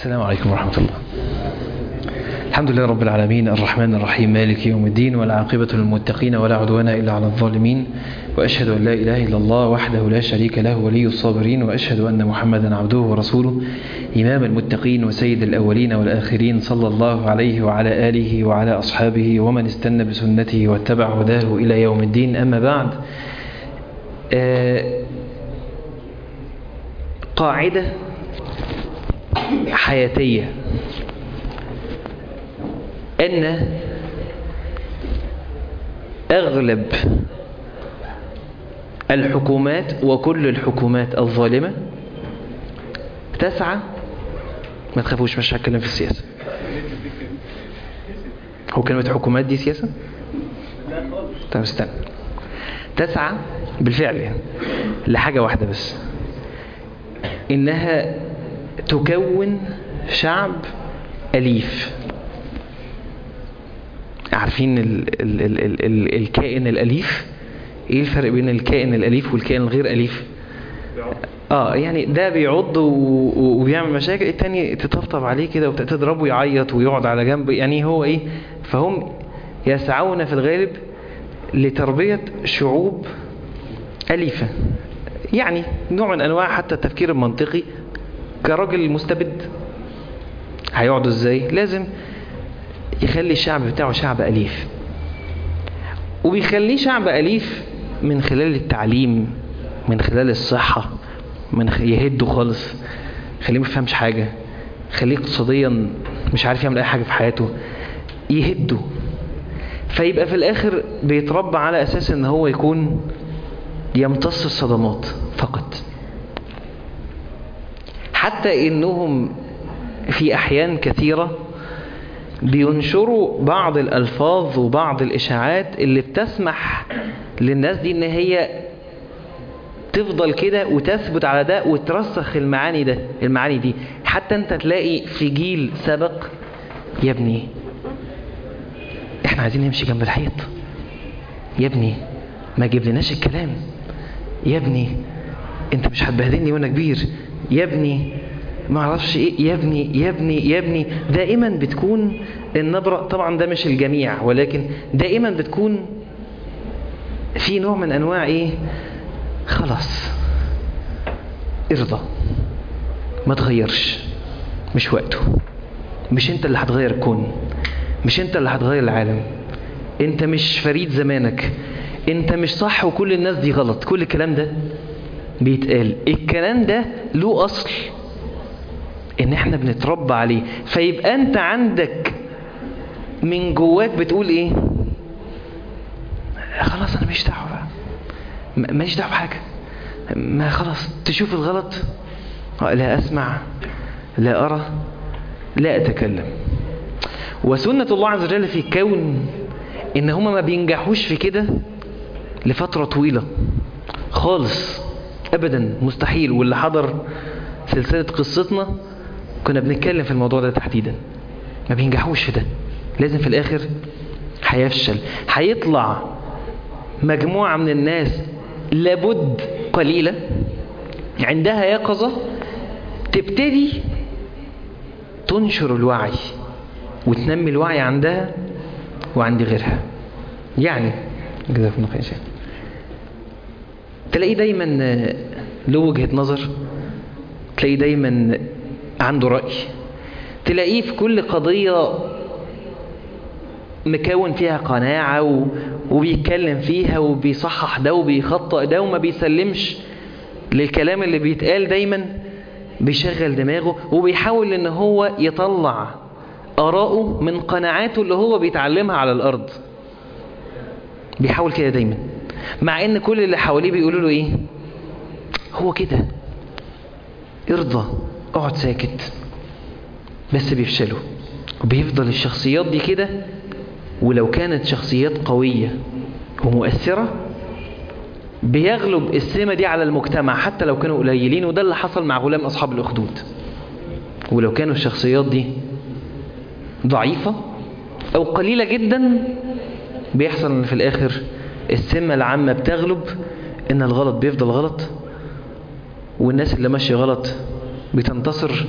السلام عليكم ورحمة الله. الحمد لله رب العالمين الرحمن الرحيم مالك يوم الدين والعاقبة للمتقين ولا عدوان إلا على الظالمين، وأشهد أن لا إله إلا الله وحده لا شريك له ولي الصابرين، وأشهد أن محمدا عبده ورسوله إمام المتقين وسيد الأولين والآخرين، صلى الله عليه وعلى آله وعلى أصحابه ومن استنى بسنته واتبع هداه إلى يوم الدين. أما بعد، قاعدة حياتية أن أغلب الحكومات وكل الحكومات الظالمة تسعى، ما تخافوش مش هتكلم في السياسة. هو كلمة حكومات دي سياسة؟ طيب استنى. تسعى بالفعل يعني لحاجة واحدة بس، إنها تكون شعب أليف. عارفين الكائن الأليف؟ ايه الفرق بين الكائن الأليف والكائن الغير أليف؟ يعني ده بيعض وبيعمل مشاكل، التاني تطبطب عليه كده وتضربه يعيط ويقعد على جنب. يعني هو ايه؟ فهم يسعون في الغالب لتربية شعوب أليفة، يعني نوع من أنواع حتى التفكير المنطقي. كراجل مستبد هيقعدوا ازاي؟ لازم يخلي الشعب بتاعه شعب أليف، وبيخليه شعب أليف من خلال التعليم، من خلال الصحة، يهده خالص، خليه ما يفهمش حاجة، خليه اقتصاديا مش عارف يعمل أي حاجة في حياته، يهده. فيبقى في الآخر بيتربى على أساس إن هو يكون يمتص الصدمات فقط. حتى إنهم في أحيان كثيرة بينشروا بعض الألفاظ وبعض الإشاعات اللي بتسمح للناس دي إن هي تفضل كده وتثبت على ده وترسخ المعاني دي. حتى أنت تلاقي في جيل سبق، يا ابني احنا عايزين نمشي جنب الحيط، يا ابني ما جيب لناش الكلام، يا ابني انت مش هتبهدلني وانا كبير، يا ابني ما اعرفش ايه، يا ابني يا ابني يا ابني. دائما بتكون النبرة، طبعا ده مش الجميع، ولكن دائما بتكون في نوع من انواع ايه، خلاص ارضى، ما تغيرش، مش وقته، مش انت اللي هتغير الكون، مش انت اللي هتغير العالم، انت مش فريد زمانك، انت مش صح وكل الناس دي غلط. كل الكلام ده بيتقال، الكلام ده له اصل ان احنا بنتربى عليه. فيبقى انت عندك من جواك بتقول ايه؟ خلاص انا مش دعوه بقى، ماليش دعوه بحاجه، ما خلاص تشوف الغلط، لا اسمع لا ارى لا اتكلم. وسنة الله عز وجل في الكون ان هما ما بينجحوش في كده لفترة طويلة خالص ابدا، مستحيل. واللي حضر سلسلة قصتنا كنا بنتكلم في الموضوع ده تحديدا. ما بينجحوش في ده، لازم في الاخر هيفشل. هيطلع مجموعة من الناس لابد قليلة عندها يقظة تبتدي تنشر الوعي وتنمي الوعي عندها وعند غيرها. يعني جزاكم الله خير، تلاقيه دايما له وجهة نظر، تلاقيه دايما عنده رأي، تلاقيه في كل قضية مكون فيها قناعة وبيتكلم فيها وبيصحح ده وبيخطئ ده وما بيسلمش للكلام اللي بيتقال. دايما بيشغل دماغه وبيحاول ان هو يطلع آراءه من قناعاته اللي هو بيتعلمها على الأرض. بيحاول كده دايما، مع ان كل اللي حواليه بيقولوا له ايه؟ هو كده، ارضى، اقعد ساكت. بس بيفشلوا، وبيفضل الشخصيات دي كده. ولو كانت شخصيات قوية ومؤثرة بيغلب السمة دي على المجتمع حتى لو كانوا قليلين. وده اللي حصل مع غلام أصحاب الأخدود. ولو كانوا الشخصيات دي ضعيفة أو قليلة جدا، بيحصل ان في الآخر السمة العامة بتغلب، ان الغلط بيفضل غلط والناس اللي ماشية غلط بتنتصر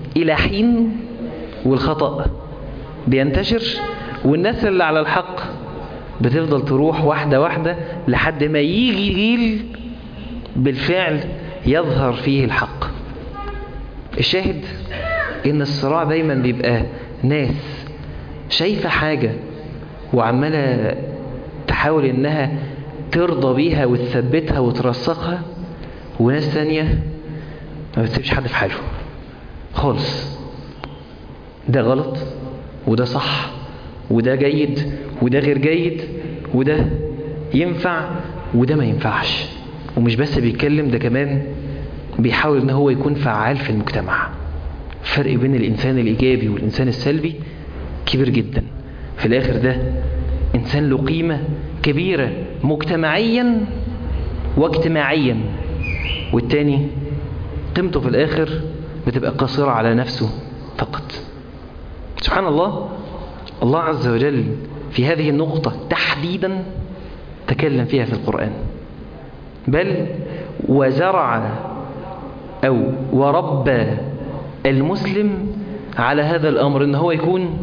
إلى حين والخطأ بينتشر، والناس اللي على الحق بتفضل تروح واحدة واحدة لحد ما يجي جيل بالفعل يظهر فيه الحق. الشاهد إن الصراع دايما بيبقى ناس شايفة حاجة وعمالة تحاول إنها ترضى بيها وتثبتها وترسخها، وناس ثانية ما بتسيبش حد في حاله خالص. ده غلط وده صح وده جيد وده غير جيد، وده ينفع وده ما ينفعش. ومش بس بيتكلم، ده كمان بيحاول ان هو يكون فعال في المجتمع. فرق بين الانسان الايجابي والانسان السلبي كبير جدا. في الاخر ده انسان له قيمة كبيرة مجتمعيا واجتماعيا، والتاني قيمته في الاخر بتبقى قصيرة على نفسه فقط. سبحان الله، الله عز وجل في هذه النقطة تحديدا تكلم فيها في القرآن، بل وزرع أو وربى المسلم على هذا الأمر، إن هو يكون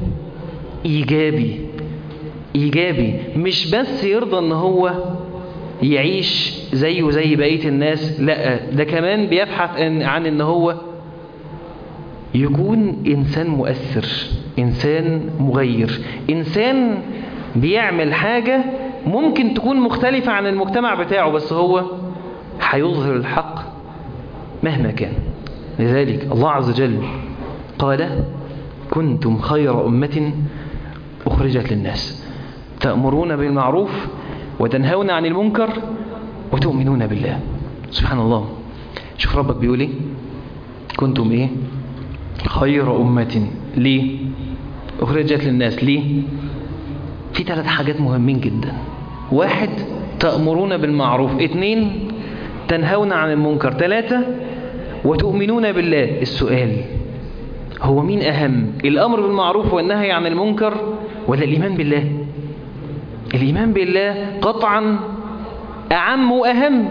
إيجابي، مش بس يرضى إن هو يعيش زيه زي بقية الناس، لا ده كمان بيبحث عن إن هو يكون إنسان مؤثر، إنسان مغير، إنسان بيعمل حاجة ممكن تكون مختلفة عن المجتمع بتاعه، بس هو هيظهر الحق مهما كان. لذلك الله عز وجل قال: كنتم خير أمة أخرجت للناس تأمرون بالمعروف وتنهون عن المنكر وتؤمنون بالله. سبحان الله، شوف ربك بيقول ايه؟ كنتم ايه؟ خير أمة. ليه أخرجت للناس؟ ليه؟ في 3 حاجات مهمين جدا. 1 تأمرون بالمعروف، 2 تنهون عن المنكر، 3 وتؤمنون بالله. السؤال هو مين أهم، الأمر بالمعروف والنهي عن المنكر ولا الإيمان بالله؟ الإيمان بالله قطعا أعم وأهم،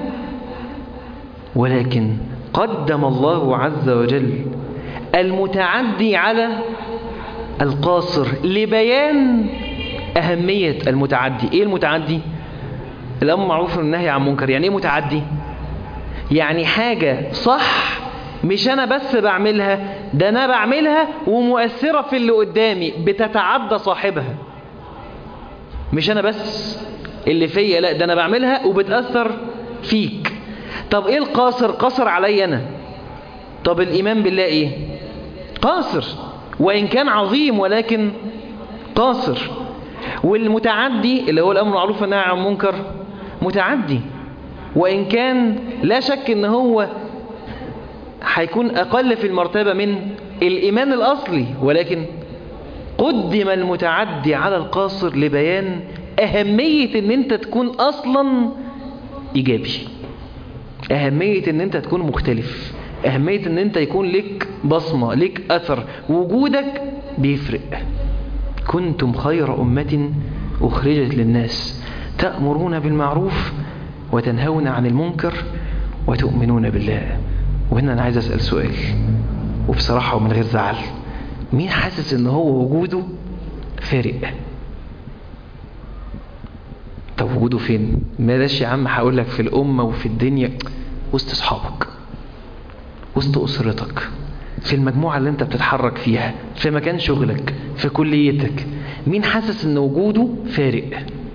ولكن قدم الله عز وجل المتعدي على القاصر لبيان أهمية المتعدي. إيه المتعدي؟ الأمر معروف والنهي عن منكر. يعني إيه متعدي؟ يعني حاجة صح مش أنا بس بعملها، ده أنا بعملها ومؤثرة في اللي قدامي، بتتعدى صاحبها. مش أنا بس اللي فيا، لا ده أنا بعملها وبتأثر فيك. طب إيه القاصر؟ قاصر علي أنا. طب الإيمان بالله إيه؟ قاصر، وإن كان عظيم ولكن قاصر. والمتعدي اللي هو الأمر معروف والنهي عن المنكر متعدي، وإن كان لا شك إن هو هيكون أقل في المرتبة من الإيمان الأصلي، ولكن قدم المتعدي على القاصر لبيان أهمية إن أنت تكون أصلا إيجابي، أهمية إن أنت تكون مختلف، أهمية إن أنت يكون لك بصمة، لك أثر، وجودك بيفرق. كنتم خير أمة أخرجت للناس تأمرون بالمعروف وتنهون عن المنكر وتؤمنون بالله. وهنا أنا عايز أسأل سؤال، وبصراحة ومن غير زعل، مين حاسس إن هو وجوده فارق؟ طب وجوده فين؟ ما داش يا عم، هقول لك في الأمة وفي الدنيا، وسط أصحابك، وسط أسرتك، في المجموعة اللي انت بتتحرك فيها، في مكان شغلك، في كليتك. مين حاسس ان وجوده فارق؟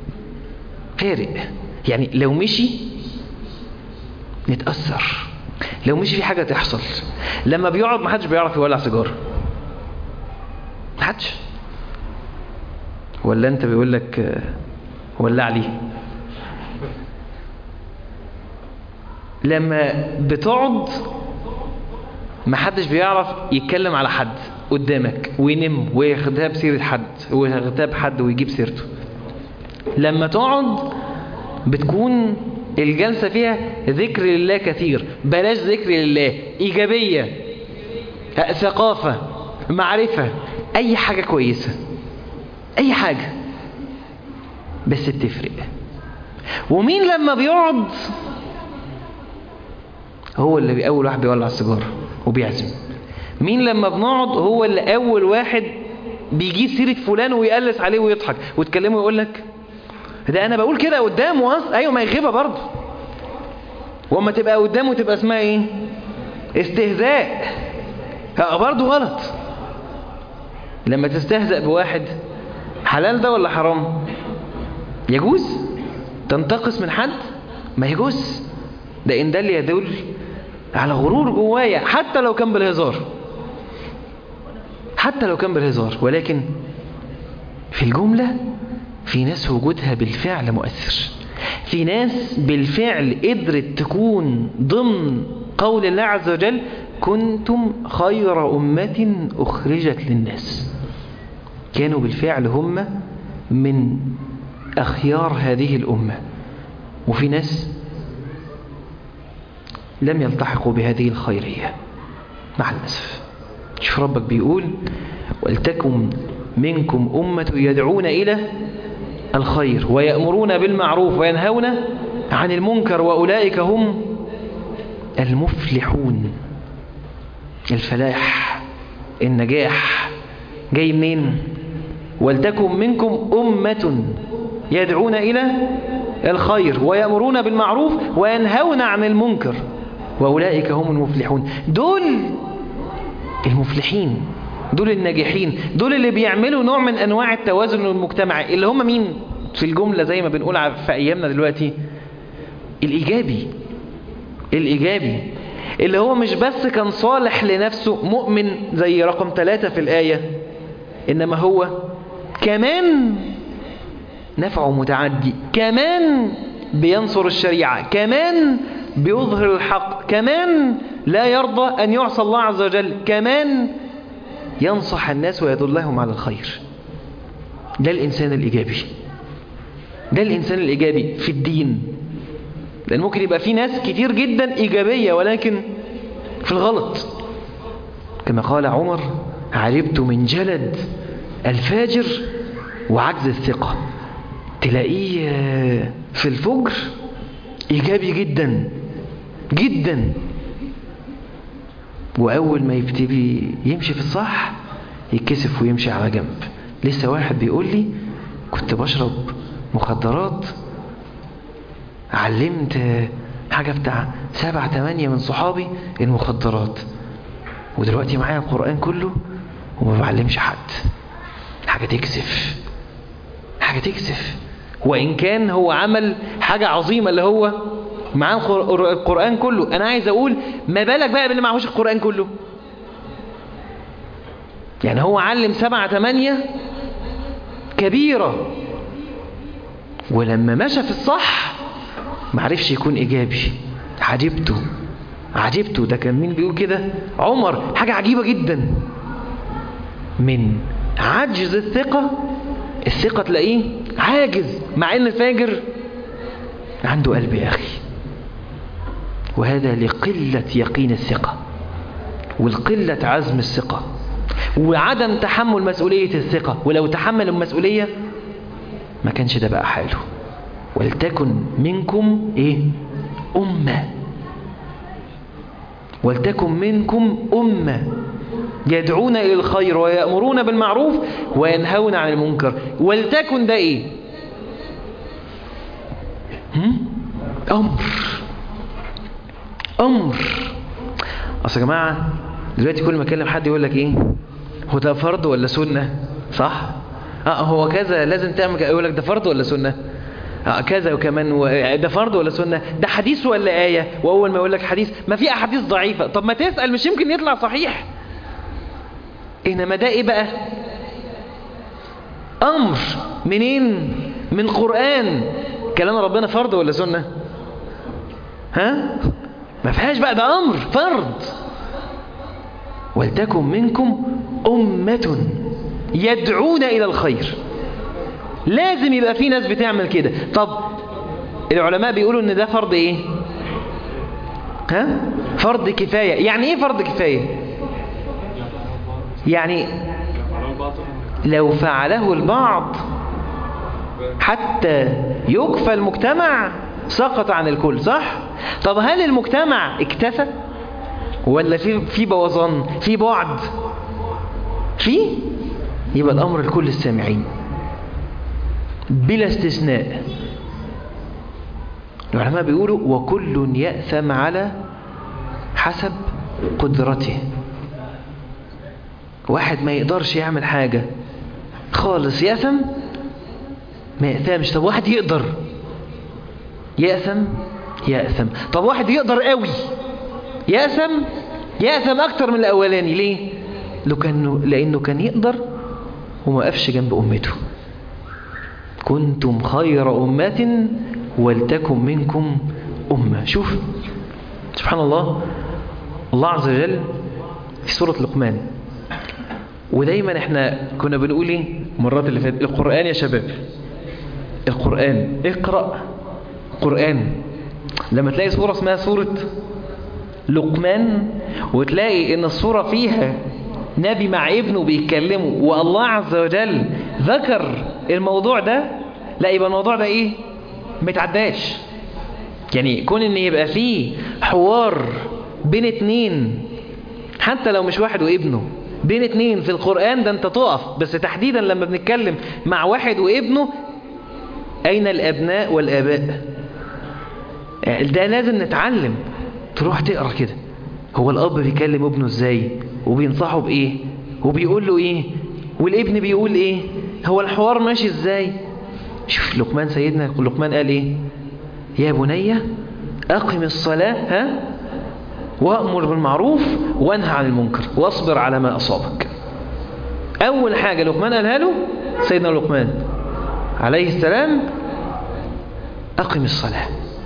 يعني لو مشي نتأثر، لو مشي في حاجة تحصل. لما بيقعد محدش بيعرف يولع سيجارة، محدش. ولا انت بيقول لك ولع لي؟ لما بتقعد محدش بيعرف يتكلم على حد قدامك وينم وياخدها بسيرة حد وياخدها بحد ويجيب سيرته. لما تقعد بتكون الجلسة فيها ذكر لله كثير، بلاش ذكر لله، إيجابية، ثقافة، معرفة، أي حاجة كويسة، أي حاجة بس بتفرق. ومين لما بيقعد هو اللي أول واحد بيولع السيجارة وبيعزم، مين لما بنقعد هو اللي اول واحد بيجيب سيرة فلان ويقلس عليه ويضحك وتكلمه ويقول لك ده انا بقول كده قدامه اصلا. ايوه ما يغيبها برضه. وما تبقى قدامه تبقى اسمها ايه؟ استهزاء. برضه غلط. لما تستهزأ بواحد حلال ده ولا حرام؟ يجوز؟ تنتقص من حد؟ ما يجوز. ده إن ده اللي يدل على غرور جوايا حتى لو كان بالهزار، حتى لو كان بالهزار. ولكن في الجملة في ناس وجودها بالفعل مؤثر، في ناس بالفعل قدرت تكون ضمن قول الله عز وجل كنتم خير أمة أخرجت للناس. كانوا بالفعل هم من أخيار هذه الأمة. وفي ناس لم يلتحقوا بهذه الخيرية مع الأسف. شوف ربك بيقول ولتكن منكم أمة يدعون إلى الخير ويأمرون بالمعروف وينهون عن المنكر وأولئك هم المفلحون. الفلاح، النجاح جاي منين؟ ولتكن منكم أمة يدعون إلى الخير ويأمرون بالمعروف وينهون عن المنكر وأولئك هم المفلحون. دول المفلحين، دول الناجحين، دول اللي بيعملوا نوع من أنواع التوازن المجتمعي. اللي هم مين في الجملة زي ما بنقول في أيامنا دلوقتي؟ الإيجابي. الإيجابي اللي هو مش بس كان صالح لنفسه مؤمن زي رقم 3 في الآية، إنما هو كمان نفعه متعدي، كمان بينصر الشريعة، كمان بيظهر الحق، كمان لا يرضى أن يعصى الله عز وجل، كمان ينصح الناس ويدلهم على الخير. ده الإنسان الإيجابي. ده الإنسان الإيجابي في الدين. لأن ممكن يبقى في ناس كتير جدا إيجابية ولكن في الغلط. كما قال عمر عجبت من جلد الفاجر وعجز الثقة. تلاقيه في الفجر إيجابي جدا جدا، وأول ما يبتدي يمشي في الصح يتكسف ويمشي على جنب. لسه واحد بيقول لي كنت بشرب مخدرات، علمت حاجة بتاع 7-8 من صحابي المخدرات، ودلوقتي معايا القرآن كله وما بعلمش حد. حاجة تكسف، حاجة تكسف. وإن كان هو عمل حاجة عظيمة اللي هو معاه القرآن كله، أنا عايز أقول ما بالك بقى باللي معهوش القرآن كله. يعني هو علم 7-8 كبيرة، ولما مشى في الصح معرفش يكون إيجابي. عجبته. ده كان مين بيقول كده؟ عمر. حاجة عجيبة جدا. من عجز الثقة تلاقيه عاجز، مع ان الفاجر عنده قلب يا أخي. وهذا لقلة يقين الثقة والقلة عزم الثقة وعدم تحمل مسؤولية الثقة. ولو تحمل المسؤولية ما كانش ده بقى حاله. ولتكن منكم أمة. ولتكن منكم أمة يدعون إلى الخير ويأمرون بالمعروف وينهون عن المنكر. ولتكن ده أمر. أصل يا جماعة دلوقتي كل ما أكلم حد يقول لك هو ده فرض ولا سنة؟ صح؟ هو كذا لازم تعمل. يقول لك ده فرض ولا سنة؟ كذا. وكمان ده فرض ولا سنة؟ ده حديث ولا آية؟ وأول ما يقول لك حديث، ما في أحاديث ضعيفة. طب ما تسأل، مش يمكن يطلع صحيح. إنما ده بقى؟ أمر. منين؟ من قرآن. كلام ربنا فرض ولا سنة؟ ما فيهاش بقى، ده أمر فرض. ولتكن منكم أمة يدعون إلى الخير. لازم يبقى في ناس بتعمل كده. طب العلماء بيقولوا ان ده فرض فرض كفاية. يعني ايه فرض كفاية؟ يعني لو فعله البعض حتى يكفى المجتمع سقط عن الكل، صح؟ طب هل المجتمع اكتفى؟ ولا في بوظان، في بعد، يبقى الأمر لكل السامعين بلا استثناء. العلماء بيقولوا وكل يأثم على حسب قدرته. واحد ما يقدرش يعمل حاجة خالص يأثم، ما يأثمش. طب واحد يقدر يأثم. طب واحد يقدر قوي يأثم أكتر من الأولاني. ليه؟ لأنه كان يقدر وما قفش جنب أمته. كنتم خير أمة ولتكن منكم أمة. شوف سبحان الله، الله عز وجل في سورة لقمان. ودايما احنا كنا بنقول ايه مرات اللي فاتت، القرآن يا شباب، القرآن، اقرأ قرآن. لما تلاقي سورة اسمها سورة لقمان وتلاقي ان السورة فيها نبي مع ابنه بيتكلموا والله عز وجل ذكر الموضوع ده، لا يبقى الموضوع ده ايه؟ ما يتعداش. يعني كون ان يبقى فيه حوار بين اتنين، حتى لو مش واحد وابنه، بين اتنين في القرآن، ده انت تقف. بس تحديدا لما بنتكلم مع واحد وابنه، اين الابناء والاباء؟ ده لازم نتعلم. تروح تقرأ كده، هو الاب بيكلم ابنه ازاي، وبينصحه بايه، وبيقول له ايه، والابن بيقول ايه، هو الحوار ماشي ازاي. شوف لقمان، سيدنا لقمان قال ايه؟ يا بني اقم الصلاة وأمر بالمعروف وانهى عن المنكر واصبر على ما أصابك. أول حاجة لقمان قالها له سيدنا لقمان عليه السلام، أقم الصلاة.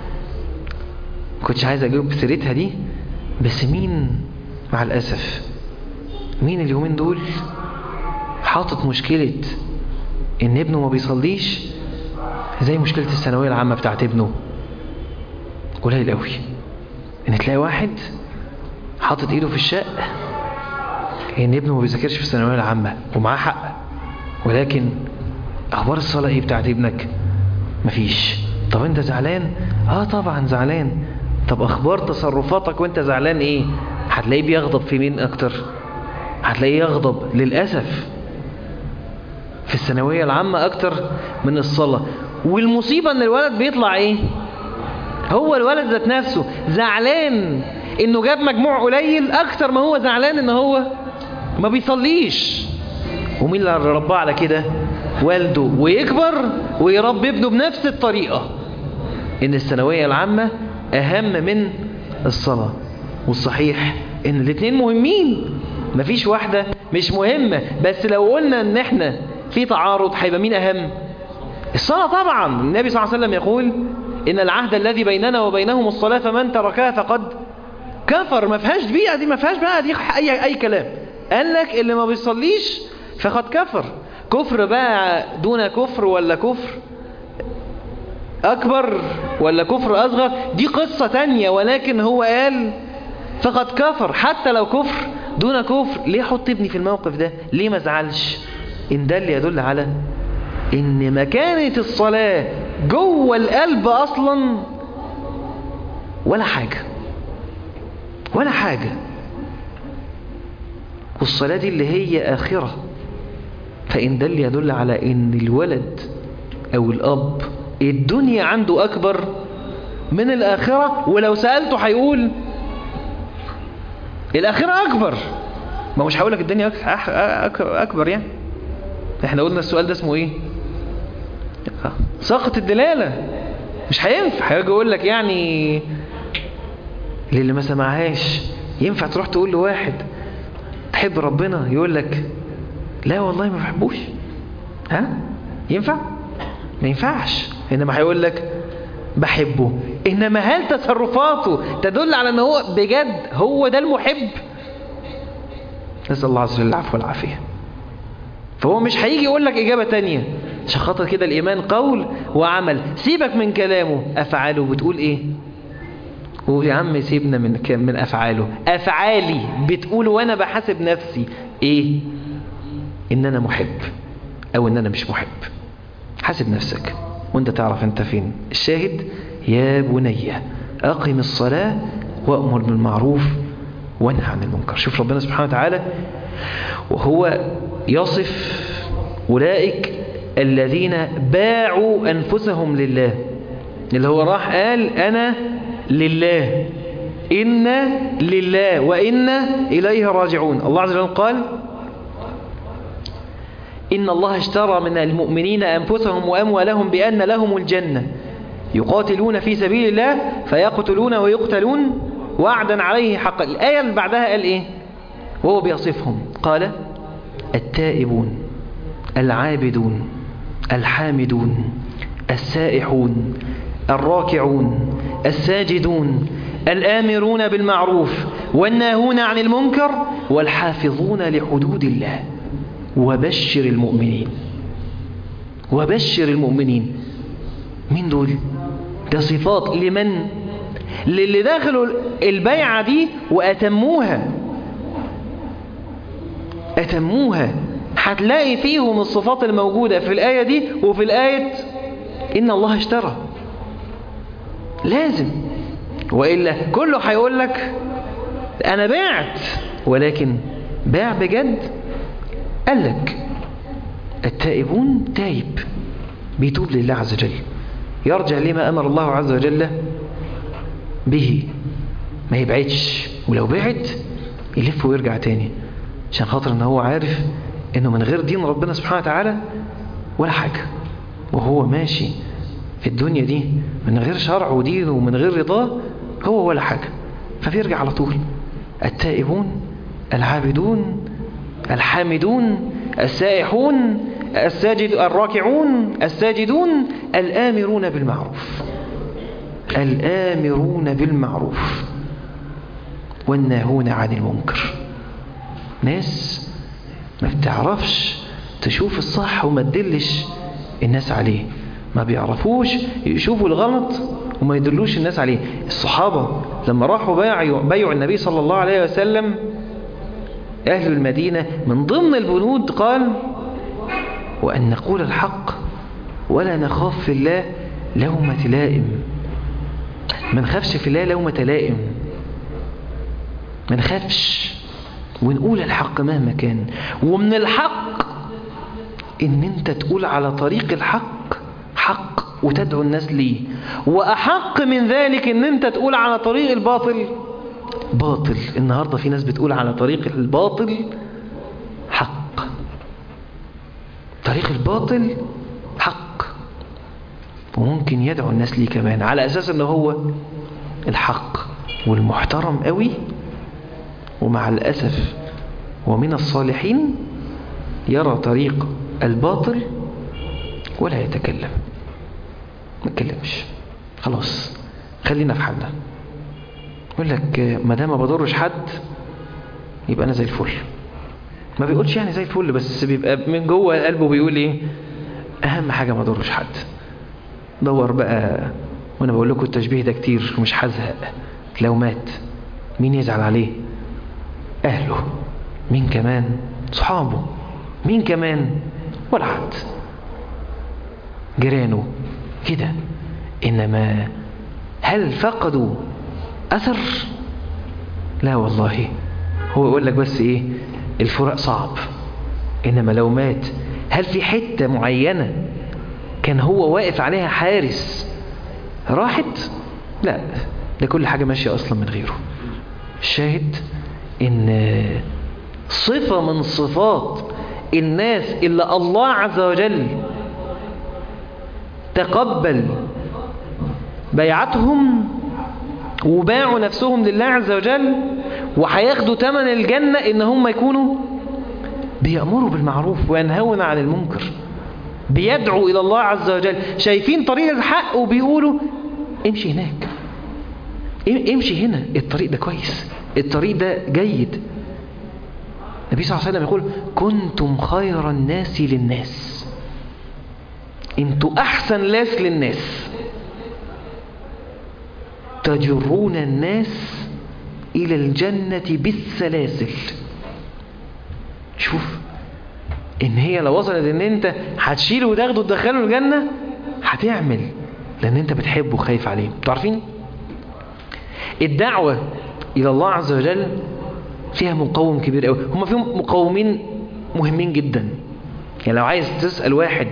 كنتش عايز أجيب سيرتها دي، بس مين مع الأسف مين اليومين دول حاطط مشكلة إن ابنه ما بيصليش زي مشكلة الثانوية العامة بتاعت ابنه. قليل قوي إن تلاقي واحد حاطط ايده في الشق ان ابنه ما بيذاكرش في الثانويه العامه، ومعاه حق، ولكن اخبار الصلاه ايه بتاعت ابنك؟ مفيش. طب انت زعلان؟ طبعا زعلان. طب اخبار تصرفاتك وانت زعلان ايه؟ هتلاقيه بيغضب في مين اكتر؟ هتلاقيه يغضب للاسف في الثانويه العامه اكتر من الصلاه. والمصيبه ان الولد بيطلع ايه؟ هو الولد ذات نفسه زعلان انه جاب مجموع قليل اكتر ما هو زعلان ان هو ما بيصليش. ومين اللي رباه على كده؟ والده. ويكبر ويربي ابنه بنفس الطريقة، ان الثانوية العامة اهم من الصلاة. والصحيح ان الاثنين مهمين، مفيش واحدة مش مهمة. بس لو قلنا ان احنا في تعارض هيبقى مين اهم؟ الصلاة طبعا. النبي صلى الله عليه وسلم يقول ان العهد الذي بيننا وبينهم الصلاة فمن تركها فقد كفر. ما فيهاش بيئة دي، ما فيهاش بقى دي اي كلام. قال لك اللي ما بيصليش فقد كفر. كفر بقى دون كفر، ولا كفر اكبر، ولا كفر اصغر، دي قصة تانية. ولكن هو قال فقد كفر. حتى لو كفر دون كفر، ليه حط ابني في الموقف ده؟ ليه ما زعلش؟ ان ده اللي يدل على ان مكانة الصلاة جوه القلب اصلا ولا حاجة. والصلاة دي اللي هي آخرة. فإن ده اللي يدل على إن الولد أو الأب الدنيا عنده أكبر من الآخرة. ولو سألته هيقول الآخرة أكبر. ما مش هقولك الدنيا أكبر يعني. احنا قلنا السؤال ده اسمه إيه؟ ساقط الدلالة. مش هينفع. هيجي يقول لك يعني اللي ما سمعهاش. ينفع تروح تقول لواحد تحب ربنا يقول لك لا والله ما بحبوش؟ ينفع؟ ما ينفعش. انما هيقول لك بحبه. انما هل تصرفاته تدل على ان هو بجد هو ده المحب؟ نسأل الله عز وجل العفو والعافية. فهو مش هيجي يقول لك اجابة تانية. عشان خاطر كده الايمان قول وعمل. سيبك من كلامه، افعاله بتقول ايه؟ ويا عم سيبنا من افعاله. افعالي بتقول وانا بحاسب نفسي ايه؟ ان انا محب او ان انا مش محب. حاسب نفسك وانت تعرف انت فين. الشاهد يا بني اقم الصلاة وامر بالمعروف وانهى عن المنكر. شوف ربنا سبحانه وتعالى وهو يصف أولئك الذين باعوا أنفسهم لله، اللي هو راح قال أنا لله، إنا لله وإنا إليه راجعون. الله عز وجل قال إن الله اشترى من المؤمنين أنفسهم وأموالهم بأن لهم الجنة يقاتلون في سبيل الله فيقتلون ويقتلون وعدا عليه حقا. الآية اللي بعدها قال إيه وهو بيصفهم؟ قال التائبون العابدون الحامدون السائحون الراكعون الساجدون الآمرون بالمعروف والناهون عن المنكر والحافظون لحدود الله وبشر المؤمنين. وبشر المؤمنين مين دول؟ ده صفات لمن؟ للي داخلوا البيعة دي وأتموها. هتلاقي فيهم الصفات الموجودة في الآية دي وفي الآية إن الله اشترى. لازم، وإلا كله هيقول لك أنا بعت، ولكن باع بجد؟ قال لك التائبون تائب بيتوب لله عز وجل، يرجع لما أمر الله عز وجل به، ما يبعدش، ولو بعد يلف ويرجع تاني، عشان خاطر ان هو عارف انه من غير دين ربنا سبحانه وتعالى ولا حاجة، وهو ماشي في الدنيا دي من غير شرع ودين ومن غير رضاه هو ولا حاجة، فبيرجع على طول. التائبون العابدون الحامدون السائحون الراكعون الساجدون الآمرون بالمعروف. الآمرون بالمعروف والناهون عن المنكر. ناس ما بتعرفش تشوف الصح وما تدلش الناس عليه، ما بيعرفوش يشوفوا الغلط وما يدلوش الناس عليه. الصحابة لما راحوا بايعوا النبي صلى الله عليه وسلم أهل المدينة، من ضمن البنود قال وأن نقول الحق ولا نخاف في الله لومة لائم. ما نخافش في الله لومة لائم، ما نخافش ونقول الحق مهما كان. ومن الحق ان انت تقول على طريق الحق حق وتدعو الناس ليه، واحق من ذلك ان انت تقول على طريق الباطل باطل. النهاردة في ناس بتقول على طريق الباطل حق، طريق الباطل حق، وممكن يدعو الناس ليه كمان على اساس انه هو الحق والمحترم قوي. ومع الأسف ومن الصالحين يرى طريق الباطل ولا يتكلم، ما يتكلمش، خلاص خلينا في حالنا. يقول لك ما دام ما بضرش حد يبقى أنا زي الفل. ما بيقولش يعني زي الفل، بس بيبقى من جوه قلبه بيقول ايه؟ أهم حاجة ما ضرش حد. دور بقى، وأنا بقول لكم التشبيه ده كتير ومش هزهق. لو مات مين يزعل عليه؟ أهله. مين كمان؟ صحابه. مين كمان؟ ولا حد، جيرانه كده. إنما هل فقدوا أثر؟ لا والله. هو يقول لك بس إيه؟ الفراق صعب. إنما لو مات هل في حتة معينة كان هو واقف عليها حارس راحت؟ لا، ده كل حاجة ماشية أصلا من غيره. الشاهد إن صفة من صفات الناس اللي الله عز وجل تقبل بيعتهم وباعوا نفسهم لله عز وجل وهياخدوا ثمن الجنة، إن هم يكونوا بيأمروا بالمعروف وينهون عن المنكر، بيدعوا إلى الله عز وجل، شايفين طريق الحق وبيقولوا امشي هناك، امشي هنا، الطريق ده كويس، الطريق ده جيد. النبي صلى الله عليه وسلم يقول كنتم خير الناس للناس، انتوا أحسن ناس للناس، تجرون الناس إلى الجنة بالسلاسل. شوف إن هي لو وصلت إن أنت هتشيله وتاخده وتدخله الجنة هتعمل، لأن أنت بتحبه وخايف عليه. انتوا عارفين الدعوة إلى الله عز وجل فيها مقوم كبير قوي. هما فيهم مقومين مهمين جدا. يعني لو عايز تسأل واحد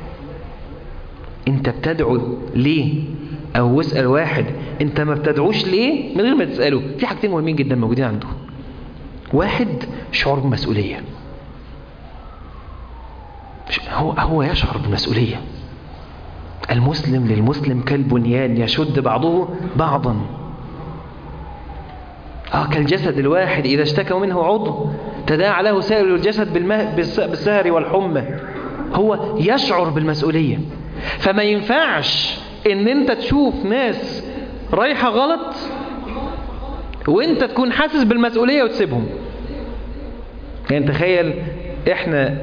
انت بتدعو ليه، او اسأل واحد انت ما بتدعوش ليه، من غير ما تسأله، في حاجتين مهمين جدا موجودين عنده. واحد، شعور بالمسؤولية. هو يشعر بالمسؤولية. المسلم للمسلم كالبنيان يشد بعضه بعضا. كالجسد الواحد إذا اشتكى منه عضو تداعى له سائر الجسد بالسهر والحمى. هو يشعر بالمسؤولية. فما ينفعش ان انت تشوف ناس رايحة غلط وانت تكون حاسس بالمسؤولية وتسيبهم. يعني تخيل احنا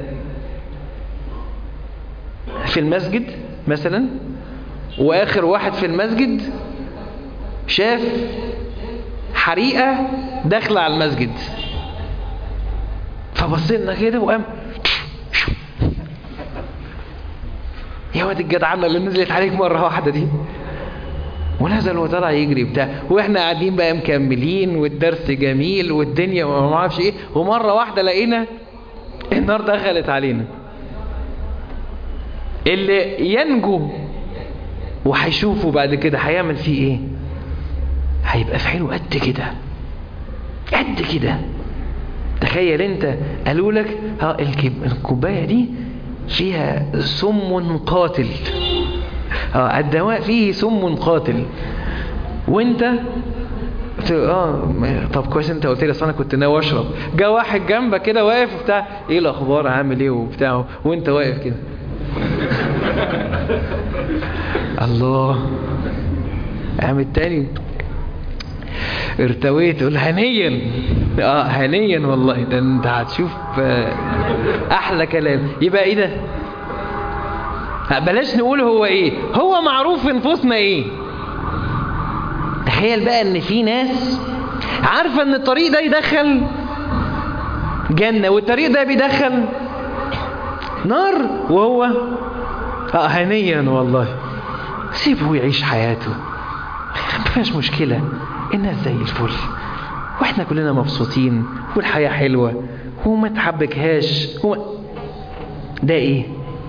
في المسجد مثلا، واخر واحد في المسجد شاف حريقة داخلة على المسجد، فبصينا كده وقام يا واد الجدعنة اللي نزلت عليك مرة واحدة دي، ونزل وطلع يجري بتاع، واحنا قاعدين بقى مكملين والدرس جميل والدنيا وما اعرفش ايه، ومرة واحدة لقينا النار دخلت علينا. اللي ينجو وهيشوفه بعد كده هيعمل فيه ايه؟ هيبقى في عينه قد كده قد كده. تخيل انت قالوا لك الكوبايه دي فيها سم قاتل، الدواء فيه سم قاتل، وانت طب كويس انت قلت لي اصل انا كنت ناوي اشرب. جه واحد جنبك كده واقف وبتاع، ايه الاخبار عامل ايه وبتاع، وانت واقف كده الله قام التاني ارتويت، تقول هنيا. هنيا والله، ده انت هتشوف احلى كلام. يبقى ايه ده؟ بلاش نقول هو ايه، هو معروف في نفوسنا ايه. تخيل بقى ان في ناس عارفة ان الطريق ده يدخل جنة والطريق ده بيدخل نار، وهو هنيا والله سيبه يعيش حياته، مفيش مشكلة، الناس زي الفل واحنا كلنا مبسوطين والحياة حلوة وما تحبكهاش. ده ايه؟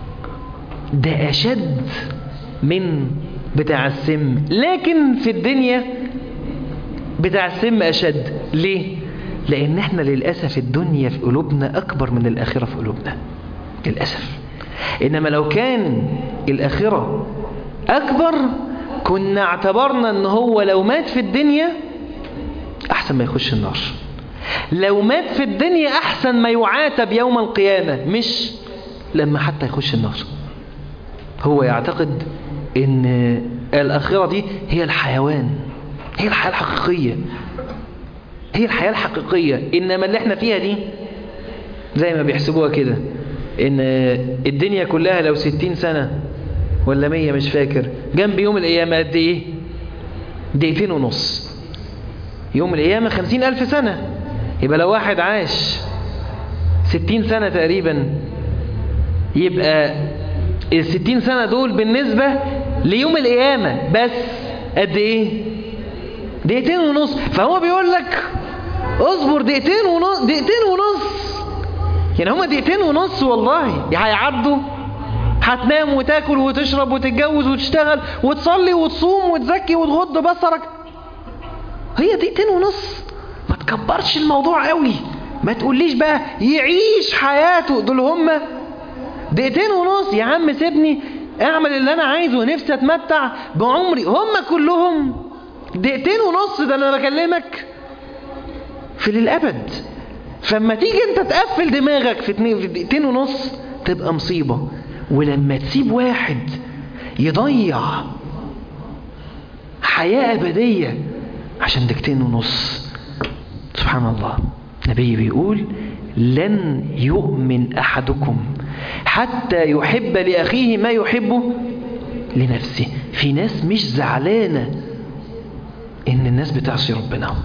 ده اشد من بتاع السم، لكن في الدنيا بتاع السم اشد. ليه؟ لان احنا للأسف الدنيا في قلوبنا اكبر من الاخرة في قلوبنا للأسف. انما لو كان الاخرة اكبر كنا اعتبرنا ان هو لو مات في الدنيا احسن ما يخش النار، لو مات في الدنيا احسن ما يعاتب يوم القيامة، مش لما حتى يخش النار. هو يعتقد ان الاخرة دي هي الحيوان، هي الحياة الحقيقية، هي الحياة الحقيقية. انما اللي احنا فيها دي زي ما بيحسبوها كده، ان الدنيا كلها لو 60 سنة ولا 100 مش فاكر، جنب يوم القيامة قد ايه؟ 2.5 دقيقة. يوم القيامة 50,000 سنة. يبقى لو واحد عاش 60 سنة تقريبا، يبقى 60 سنة دول بالنسبة ليوم القيامة بس قد ايه؟ 2.5 دقيقة. فهو بيقول لك اصبر 2.5 دقيقة. يعني هما 2.5 دقيقة والله هيعدوا. هتنام وتاكل وتشرب وتتجوز وتشتغل وتصلي وتصوم وتزكي وتغض بصرك، هي 2.5 دقيقة. ما تكبرش الموضوع قوي، ما تقوليش بقى يعيش حياته، دول هما 2.5 دقيقة. يا عم سيبني اعمل اللي انا عايزه ونفسي اتمتع بعمري. هما كلهم 2.5 دقيقة، ده انا بكلمك في للأبد. فما تيجي انت تقفل دماغك في 2.5 دقيقة تبقى مصيبة. ولما تسيب واحد يضيع حياة أبدية عشان 2.5 دقيقة، سبحان الله. النبي بيقول لن يؤمن أحدكم حتى يحب لأخيه ما يحبه لنفسه. في ناس مش زعلانة إن الناس بتعصي ربنا،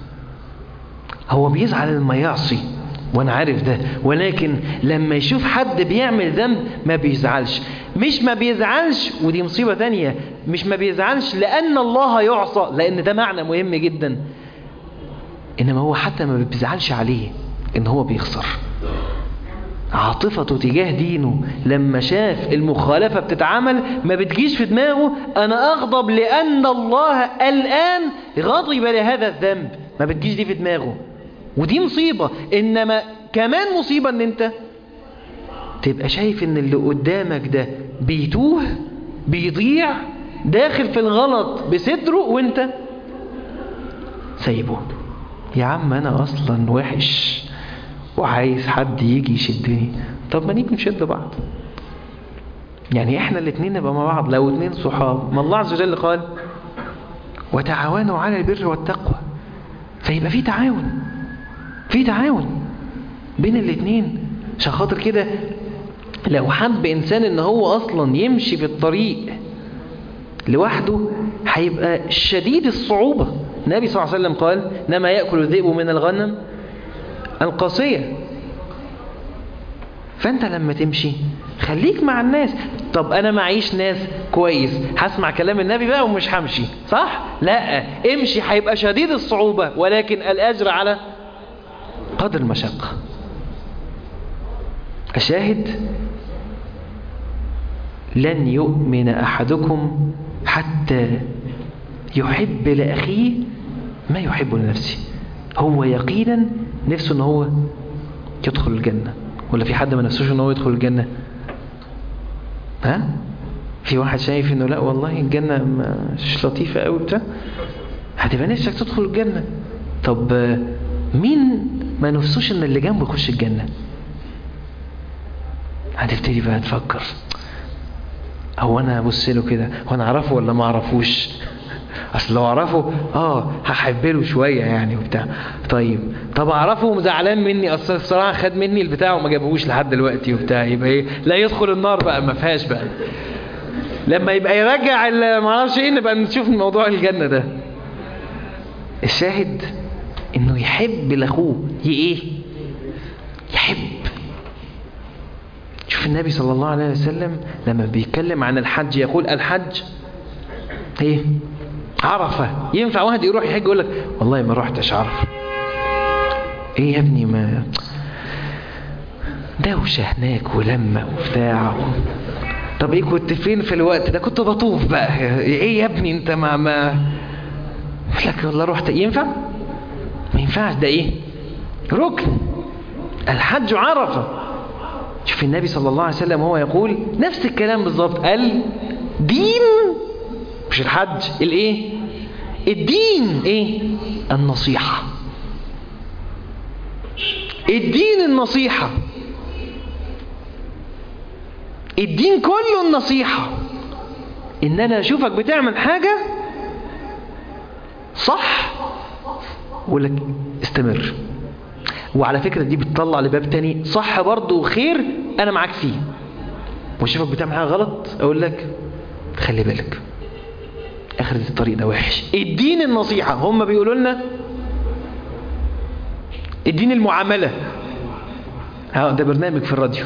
هو بيزعل لما يعصي وانا عارف ده، ولكن لما يشوف حد بيعمل ذنب ما بيزعلش. مش ما بيزعلش، ودي مصيبة تانية، مش ما بيزعلش لأن الله يعصى، لأن ده معنى مهم جدا. إنما هو حتى ما بيزعلش عليه إن هو بيخسر. عاطفته تجاه دينه لما شاف المخالفة بتتعمل ما بتجيش في دماغه أنا أغضب لأن الله الآن غضب لهذا الذنب، ما بتجيش دي في دماغه. ودي مصيبة. إنما كمان مصيبة إن أنت تبقى شايف إن اللي قدامك ده بيتوه بيضيع داخل في الغلط بصدره وانت سايبه. يا عم أنا أصلا وحش وعايز حد يجي يشدني، طب ما نيجي نشد بعض. يعني احنا الاتنين نبقى مع بعض لو اتنين صحاب. ما الله عز وجل قال وتعاونوا على البر والتقوى، فيبقى في تعاون، في تعاون بين الاتنين. عشان خاطر كده لو حب انسان ان هو اصلا يمشي في الطريق لوحده هيبقى شديد الصعوبة. النبي صلى الله عليه وسلم قال انما يأكل الذئب من الغنم القاسية. فانت لما تمشي خليك مع الناس. طب انا معيش ناس كويس هسمع كلام النبي بقى ومش همشي، صح؟ لا، امشي، هيبقى شديد الصعوبة ولكن الاجر على قدر المشقة. أشاهد لن يؤمن أحدكم حتى يحب لأخيه ما يحب لنفسه. هو يقينا نفسه ان هو يدخل الجنة، ولا في حد ما نفسوش ان هو يدخل الجنة؟ ها؟ في واحد شايف انه لا والله الجنة مش لطيفة قوي بتاع، هتبقى نفسك تدخل الجنة. طب مين ما نفسوش ان اللي جنبه يخش الجنة؟ هتبتدي بقى تفكر هو انا ابص له كده هو انا اعرفه ولا ما اعرفوش؟ اصل لو اعرفه هحب له شويه يعني وبتاع. طب اعرفه ومزعلان مني اصل الصراحه خد مني البتاع وما جابهوش لحد دلوقتي وبتاع، يبقى ايه؟ لا يدخل النار بقى، ما فيهاش بقى. لما يبقى يرجع ما اعرفش ايه نبقى نشوف موضوع الجنه ده. الشاهد انه يحب لاخوه ايه؟ يحب. شوف النبي صلى الله عليه وسلم لما بيتكلم عن الحج يقول الحج ايه؟ عرفة. ينفع واحد يروح يحج يقول لك والله ما رحتش عرفة؟ ايه يا ابني ما دوشة هناك ولمة وبتاع. طب ايه كنت فين في الوقت ده؟ كنت بطوف بقى. ايه يا ابني انت ما لك والله رحت؟ ينفع؟ ما ينفعش. ده ايه؟ ركن. الحج عرفة. شوف النبي صلى الله عليه وسلم هو يقول نفس الكلام بالظبط. الدين مش الحج، الايه؟ الدين ايه؟ النصيحة. الدين النصيحة. الدين كله النصيحة. ان انا اشوفك بتعمل حاجة صح اقول لك استمر، وعلى فكرة دي بتطلع لباب تاني صح برضه وخير انا معاك فيه، واشوفك بتعمل حاجة غلط اقول لك خلي بالك اخرة الطريق ده وحش. الدين النصيحة. هم بيقولوا لنا الدين المعاملة. ده برنامج في الراديو.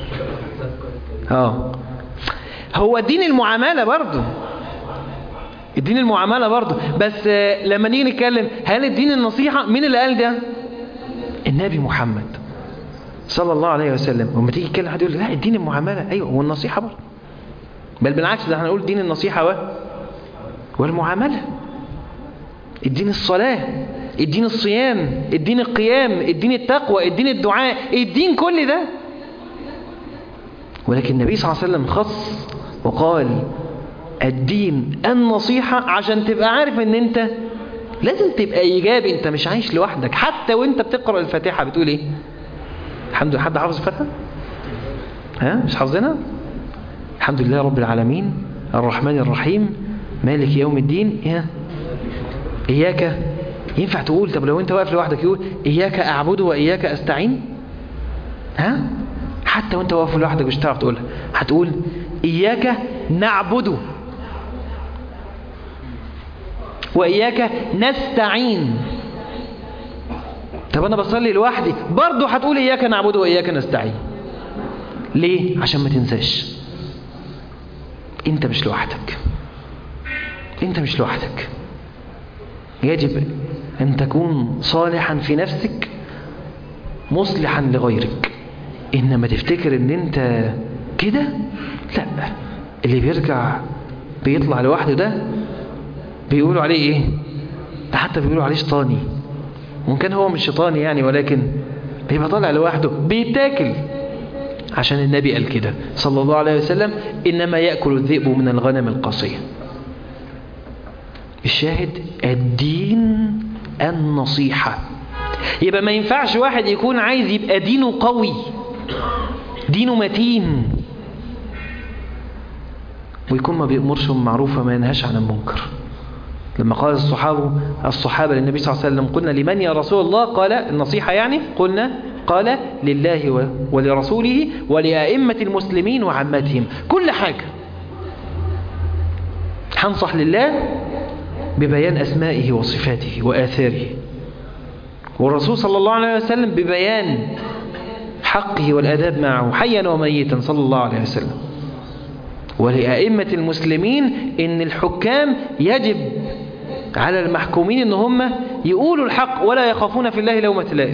هو الدين المعاملة برضه، الدين المعاملة برضه. بس لما نيجي نتكلم هل الدين النصيحة؟ مين اللي قال ده؟ النبي محمد صلى الله عليه وسلم. وما تيجي تتكلم حد يقول لا الدين المعاملة، ايوه والنصيحة برضه، بل بالعكس ده هنقول دين النصيحة والمعاملة. الدين الصلاة، الدين الصيام، الدين القيام، الدين التقوى، الدين الدعاء، الدين كل ده. ولكن النبي صلى الله عليه وسلم خص وقال الدين النصيحة عشان تبقى عارف ان انت لازم تبقى ايجابي. انت مش عايش لوحدك. حتى وانت بتقرأ الفاتحة بتقول ايه؟ الحمد لله. حد حافظ الفاتحة؟ مش حافظينها؟ الحمد لله رب العالمين الرحمن الرحيم مالك يوم الدين إياك. ينفع تقول طب لو انت واقف لوحدك يقول إياك أعبد وإياك أستعين؟ حتى وانت واقف لوحدك مش هتعرف تقولها. هتقول إياك نعبد وإياك نستعين. طب أنا بصلي لوحدي برضو هتقول إياك نعبد وإياك نستعين. ليه؟ عشان ما تنساش انت مش لوحدك. انت مش لوحدك. يجب أن تكون صالحا في نفسك مصلحا لغيرك. إنما تفتكر أن أنت كده، لا. اللي بيرجع بيطلع لوحده ده بيقولوا عليه إيه؟ ده حتى بيقولوا عليه شيطاني، وإن كان هو مش شيطاني يعني، ولكن بيبقى طالع لوحده بيتاكل. عشان النبي قال كده صلى الله عليه وسلم: إنما يأكل الذئب من الغنم القصية. الشاهد الدين النصيحة. يبقى ما ينفعش واحد يكون عايز يبقى دينه قوي، دينه متين، ويكون ما بيأمرش بالمعروف وما ينهاش عن المنكر. لما قال الصحابة للنبي صلى الله عليه وسلم: قلنا لمن يا رسول الله؟ قال النصيحة يعني، قال لله ولرسوله ولأئمة المسلمين وعامتهم. كل حاجة هنصح لله ببيان أسمائه وصفاته وآثاره، والرسول صلى الله عليه وسلم ببيان حقه والأداب معه حيا وميتا صلى الله عليه وسلم. ولأئمة المسلمين إن الحكام يجب على المحكومين إن هم يقولوا الحق ولا يخافون في الله لومة لائم.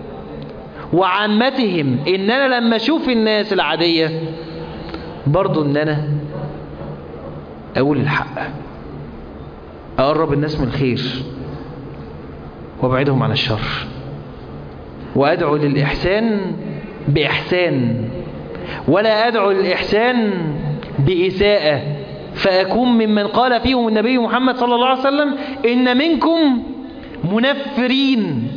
وعامتهم إن أنا لما أشوف الناس العادية برضو إن أنا أقول الحق، أقرب الناس من الخير وابعدهم عن الشر، وأدعو للإحسان بإحسان، ولا أدعو للإحسان بإساءة، فأكون ممن قال فيهم النبي محمد صلى الله عليه وسلم: إن منكم منفرين.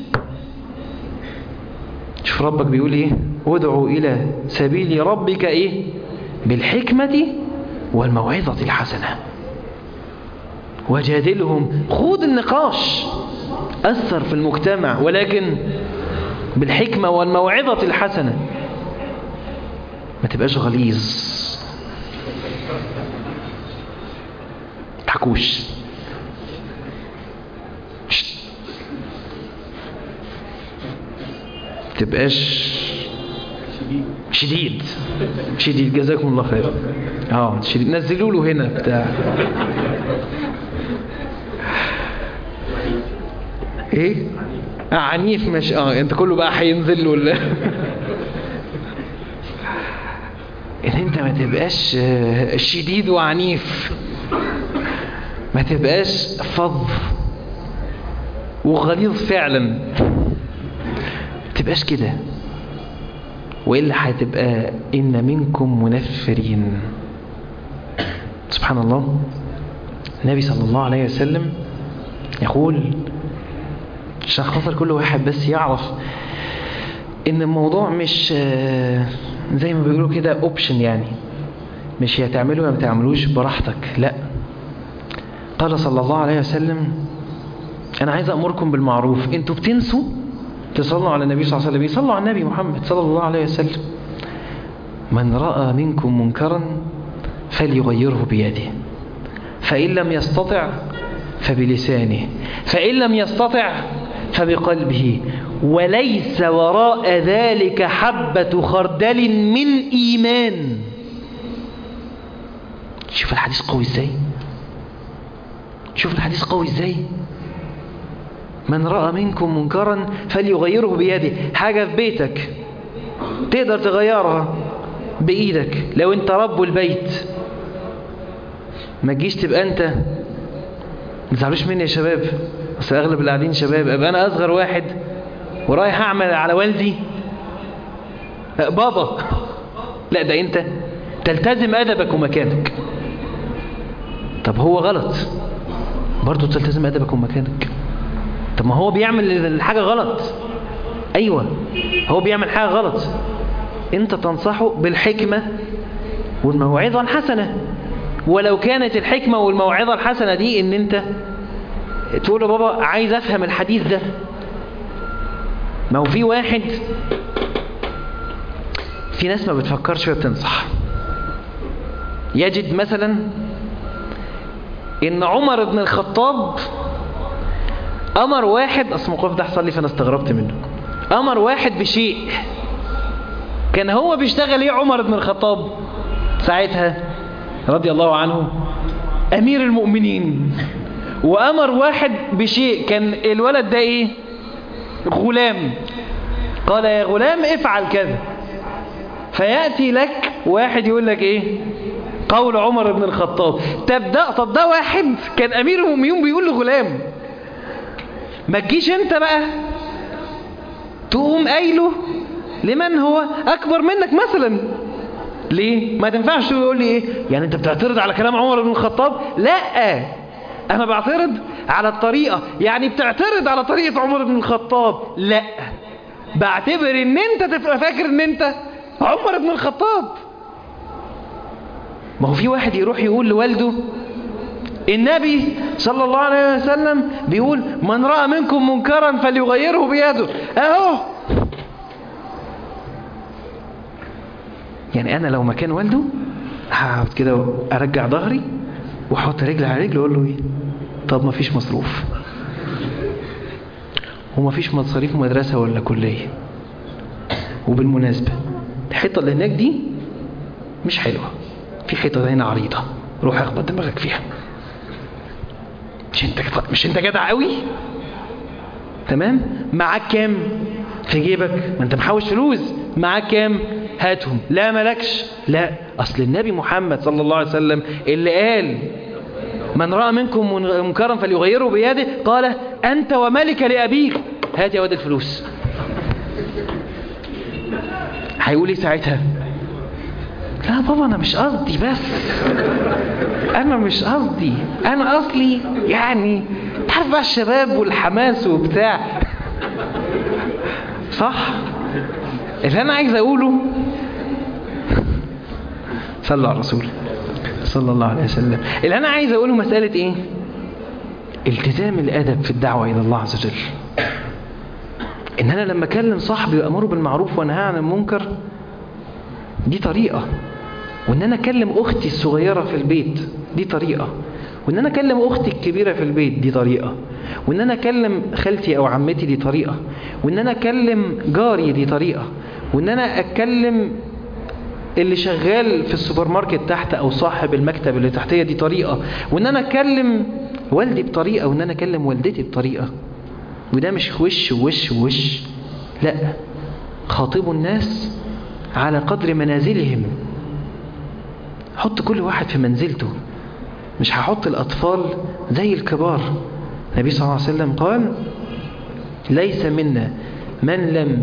شوف ربك بيقول إيه: ادعوا إلى سبيل ربك إيه؟ بالحكمة والموعظة الحسنة وجادلهم. خود النقاش، أثر في المجتمع، ولكن بالحكمة والموعظة الحسنة. ما تبقاش غليظ، تحكوش، تبقاش شديد. جزاكم الله خير. شديد، نزلوا له هنا بتاع ايه عنيف. مش انت كله بقى هينزل له ولا ان انت ما تبقاش شديد وعنيف، ما تبقاش فظ وغليظ فعلا، ما تبقاش كده، وإلا هتبقى إن منكم منفرين. سبحان الله. النبي صلى الله عليه وسلم يقول، عشان خاطر كل واحد بس يعرف إن الموضوع مش زي ما بيقولوا كده اوبشن، يعني مش يا تعملوا يا ما تعملوش براحتك، لا. قال صلى الله عليه وسلم: أنا عايز أمركم بالمعروف، أنتوا بتنسوا تصلوا على النبي صلى الله عليه وسلم، يصلوا على النبي محمد صلى الله عليه وسلم. من رأى منكم منكرا فليغيره بيده، فإن لم يستطع فبلسانه، فإن لم يستطع فبقلبه، وليس وراء ذلك حبة خردل من إيمان. شوف الحديث قوي ازاي، شوف الحديث قوي ازاي. من رأى منكم منكرا فليغيره بيده. حاجة في بيتك تقدر تغيرها بإيدك، لو انت رب البيت ما تجيش تبقى انت، ما تزعلوش مني يا شباب، بس اغلب اللي قاعدين شباب، ابقى انا اصغر واحد ورايح اعمل على والدي بابا، لا، ده انت تلتزم ادبك ومكانك. طب هو غلط برضو تلتزم ادبك ومكانك. طب ما هو بيعمل الحاجة غلط، ايوه هو بيعمل حاجة غلط، انت تنصحه بالحكمة والموعظة الحسنة. ولو كانت الحكمة والموعظة الحسنة دي ان انت تقول له بابا عايز افهم الحديث ده. ما هو في واحد، في ناس ما بتفكرش وبتنصح. يجد مثلا ان عمر بن الخطاب امر واحد، اصل الموقف ده حصل لي فانا استغربت منه، امر واحد بشيء كان هو بيشتغل ايه عمر بن الخطاب ساعتها رضي الله عنه؟ امير المؤمنين، وأمر واحد بشيء، كان الولد ده إيه؟ غلام. قال يا غلام افعل كذا، فيأتي لك واحد يقول لك إيه؟ قول عمر بن الخطاب. طب ده واحد كان أمير المؤمنين بيقول لغلام، ما تجيش أنت بقى تقوم قايله لمن هو أكبر منك مثلا. ليه؟ ما تنفعش تقول لي إيه؟ يعني أنت بتعترض على كلام عمر بن الخطاب؟ لا، أنا بعترض على الطريقة. يعني بتعترض على طريقة عمر بن الخطاب؟ لا، بعتبر إن أنت تبقى فاكر إن أنت عمر بن الخطاب. ما هو في واحد يروح يقول لوالده النبي صلى الله عليه وسلم بيقول من رأى منكم منكرا فليغيره بيده. اهو يعني انا لو مكان والده هقعد كده ارجع ظهري واحط رجل على رجل واقول له ايه؟ طب ما فيش مصروف وما فيش مصاريف مدرسة ولا كلية، وبالمناسبة الحيطة اللي هناك دي مش حلوة، في حيطة هنا عريضة، روح اخبط دماغك فيها. مش انت جدع قوي؟ تمام؟ معاك كام في جيبك؟ ما انت محوش فلوس، معاك كام؟ هاتهم. لا مالكش؟ لا، اصل النبي محمد صلى الله عليه وسلم اللي قال من رأى منكم منكرا فليغيره بيده قال انت ومالك لأبيك، هات يا واد الفلوس. هيقول ايه ساعتها؟ لا بابا انا مش قصدي، بس انا مش قصدي، انا اصلي يعني تعرف بقى الشباب والحماس وبتاع، صح؟ اللي انا عايز اقوله صلى على الرسول صلى الله عليه وسلم، اللي انا عايز اقوله مسألة ايه؟ التزام الادب في الدعوة الى الله عز وجل. ان انا لما اكلم صاحبي وامره بالمعروف وانهى عن المنكر دي طريقة، وان انا اكلم اختي الصغيرة في البيت دي طريقة، وان انا اكلم اختي الكبيرة في البيت دي طريقة، وان انا اكلم خالتي او عمتي دي طريقة، وان انا اكلم جاري دي طريقة، وان انا اكلم اللي شغال في السوبر ماركت تحت او صاحب المكتب اللي تحتيه دي طريقة، وان انا اكلم والدي بطريقة، وان انا اكلم والدتي بطريقة. وده مش وش وش وش، لا، خاطبوا الناس على قدر منازلهم، حط كل واحد في منزلته، مش هحط الأطفال زي الكبار. النبي صلى الله عليه وسلم قال ليس منا من لم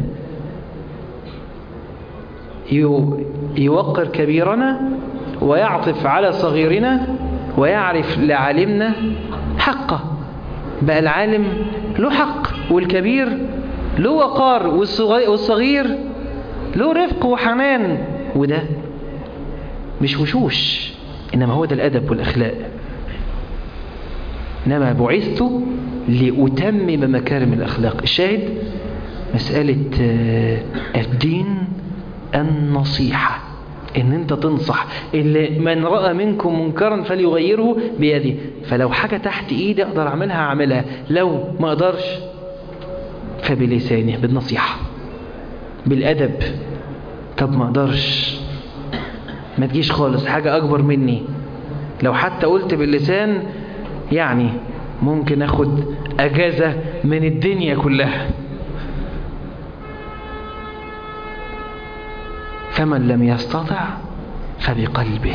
يوقر كبيرنا ويعطف على صغيرنا ويعرف لعالمنا حقه. بقى العالم له حق والكبير له وقار والصغير له رفق وحنان، وده مش وشوش، إنما هو ده الأدب والأخلاق. إنما بعثت لأتمم مكارم الأخلاق. الشاهد مسألة الدين النصيحة، إن أنت تنصح اللي من رأى منكم منكرا فليغيره بيده. فلو حاجة تحت إيدي أقدر أعملها، لو ما أقدرش فبلسانه، بالنصيحة بالأدب. طب ما أقدرش، ما تجيش خالص حاجة أكبر مني، لو حتى قلت باللسان يعني ممكن أخد أجازة من الدنيا كلها. فمن لم يستطع فبقلبه.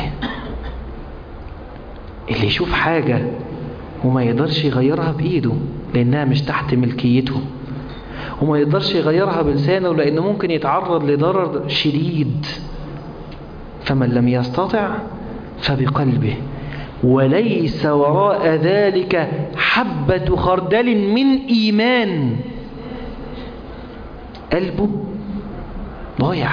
اللي يشوف حاجة وما يقدرش يغيرها بإيده لأنها مش تحت ملكيته، وما يقدرش يغيرها بلسانه لأنه ممكن يتعرض لضرر شديد، فمن لم يستطع فبقلبه. وليس وراء ذلك حبة خردل من إيمان. قلبه ضايع،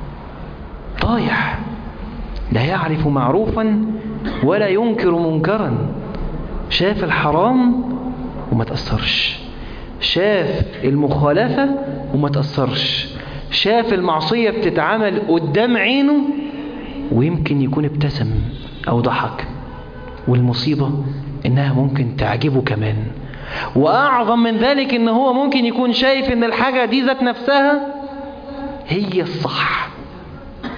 لا يعرف معروفا ولا ينكر منكرا. شاف الحرام وما تأثرش، شاف المخالفة وما تأثرش، شاف المعصية بتتعمل قدام عينه ويمكن يكون ابتسم أو ضحك، والمصيبة إنها ممكن تعجبه كمان. وأعظم من ذلك إن هو ممكن يكون شايف إن الحاجة دي ذات نفسها هي الصح.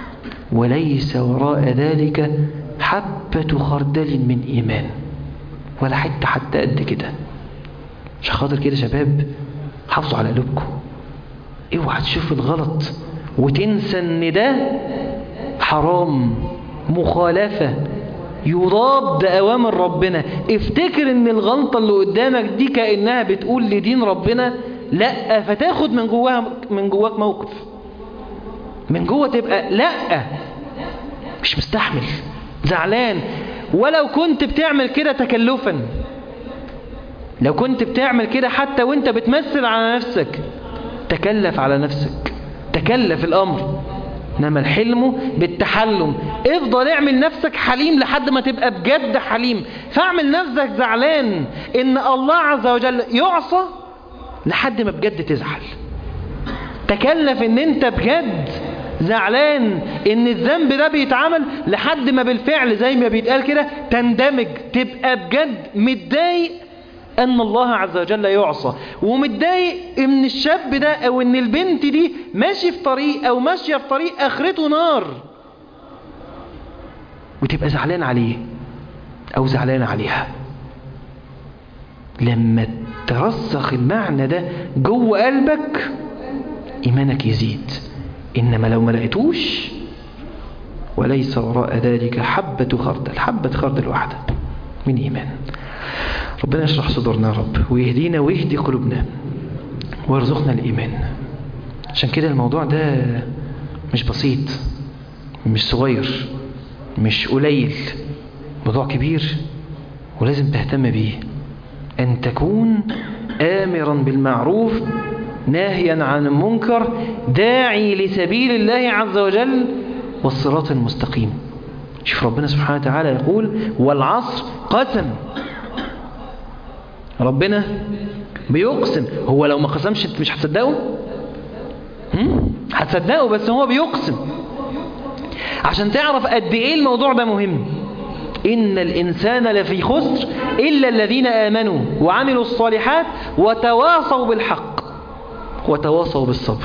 وليس وراء ذلك حبة خردل من إيمان. ولا حتى قد كده. عشان خاطر كده شباب حافظوا على قلوبكم، اوعى تشوف الغلط وتنسى ان ده حرام، مخالفة، يضاد أوامر ربنا. افتكر ان الغلطة اللي قدامك دي كأنها بتقول لدين ربنا لا، فتاخد من جواك موقف، من جوه تبقى لا، مش مستحمل، زعلان. ولو كنت بتعمل كده تكلفا، لو كنت بتعمل كده حتى وانت بتمثل على نفسك، تكلف على نفسك، تكلف الأمر. إنما الحلم بالتحلم. افضل اعمل نفسك حليم لحد ما تبقى بجد حليم. فاعمل نفسك زعلان إن الله عز وجل يعصى لحد ما بجد تزعل. تكلف إن أنت بجد زعلان إن الذنب ده بيتعمل لحد ما بالفعل زي ما بيتقال كده تندمج، تبقى بجد متضايق أن الله عز وجل يعصى، ومتضايق إن الشاب ده أو إن البنت دي ماشي في طريق أو ماشية في طريق آخرته نار، وتبقى زعلان عليه أو زعلان عليها. لما ترسخ المعنى ده جوه قلبك إيمانك يزيد. إنما لو ما لقيتوش، وليس وراء ذلك حبة خردل واحدة من إيمان. ربنا يشرح صدورنا يا رب، ويهدينا ويهدي قلوبنا ويرزقنا الإيمان. عشان كده الموضوع ده مش بسيط، مش صغير، مش قليل، موضوع كبير ولازم تهتم بيه. أن تكون آمرا بالمعروف ناهيا عن المنكر داعي لسبيل الله عز وجل والصراط المستقيم. شوف ربنا سبحانه وتعالى يقول والعصر قسم. ربنا بيقسم. هو لو ما قسمش مش هتصدقه؟ هتصدقه، بس هو بيقسم عشان تعرف قد ايه الموضوع ده مهم. إن الإنسان لفي خسر إلا الذين آمنوا وعملوا الصالحات وتواصوا بالحق وتواصوا بالصبر.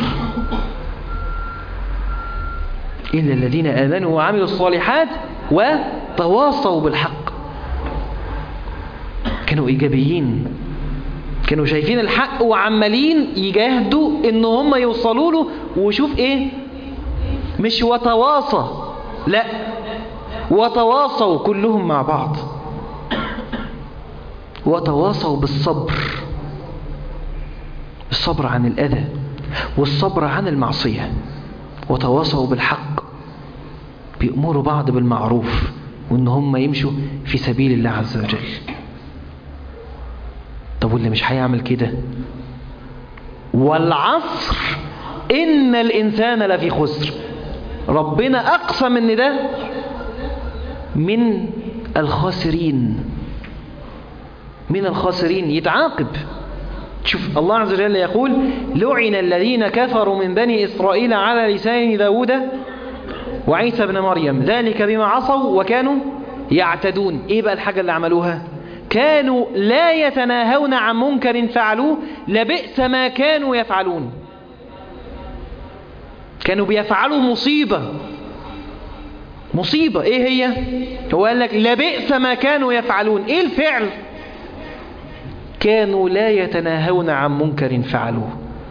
إلا الذين آمنوا وعملوا الصالحات وتواصوا بالحق. كانوا إيجابيين، كانوا شايفين الحق وعمالين يجاهدوا إن هم يوصلوا له. وشوف إيه، مش وتواصى، لا، وتواصوا كلهم مع بعض، وتواصوا بالصبر، الصبر عن الأذى والصبر عن المعصية، وتواصوا بالحق، بيأمروا بعض بالمعروف وإن هم يمشوا في سبيل الله عز وجل. طب واللي مش هيعمل كده؟ والعصر إن الإنسان لفي خسر. ربنا أقسم إن ده من الخاسرين، من الخاسرين، يتعاقب. شوف الله عز وجل يقول لعن الذين كفروا من بني إسرائيل على لسان داود وعيسى بن مريم ذلك بما عصوا وكانوا يعتدون. ايه بقى الحاجة اللي عملوها؟ كانوا لا يتناهون عن منكر فعلوه لبئس ما كانوا يفعلون. كانوا بيفعلوا مصيبة. ايه هي؟ هو قال لك لبئس ما كانوا يفعلون. ايه الفعل؟ كانوا لا يتناهون عن منكر فعلوه.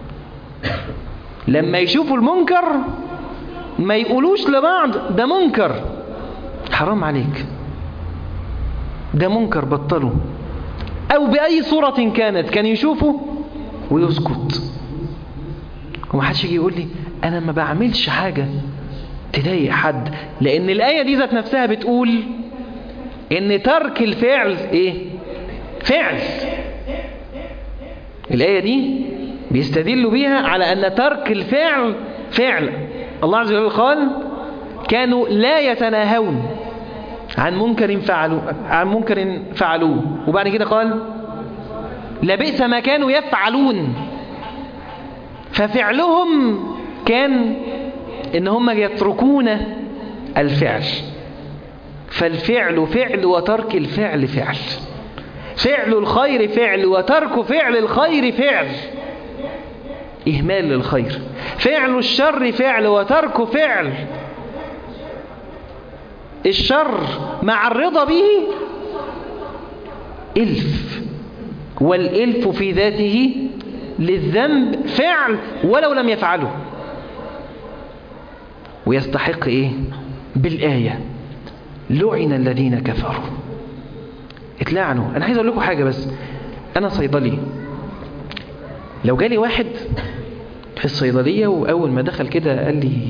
لما يشوفوا المنكر ما يقولوش لبعض ده منكر، حرام عليك، ده منكر بطلوا، او بأي صورة كانت، كان يشوفوا ويسكت. ومحدش يجي يقول لي انا ما بعملش حاجة تضايق حد، لان الآية دي ذات نفسها بتقول ان ترك الفعل ايه؟ فعل. الآية دي بيستدلوا بيها على ان ترك الفعل فعل. الله عز وجل قال كانوا لا يتناهون عن منكر فعلوه، وبعد كده قال لبئس ما كانوا يفعلون. ففعلهم كان ان هم يتركون الفعل. فالفعل فعل وترك الفعل فعل. فعل الخير فعل وترك فعل الخير فعل، إهمال للخير. فعل الشر فعل وترك فعل الشر مع الرضا به إلف، والإلف في ذاته للذنب فعل ولو لم يفعله، ويستحق إيه؟ بالآية لعن الذين كفروا، اتلعنوا. أنا عايز أقول لكم حاجة بس، أنا صيدلي، لو جالي واحد في الصيدلية وأول ما دخل كده قال لي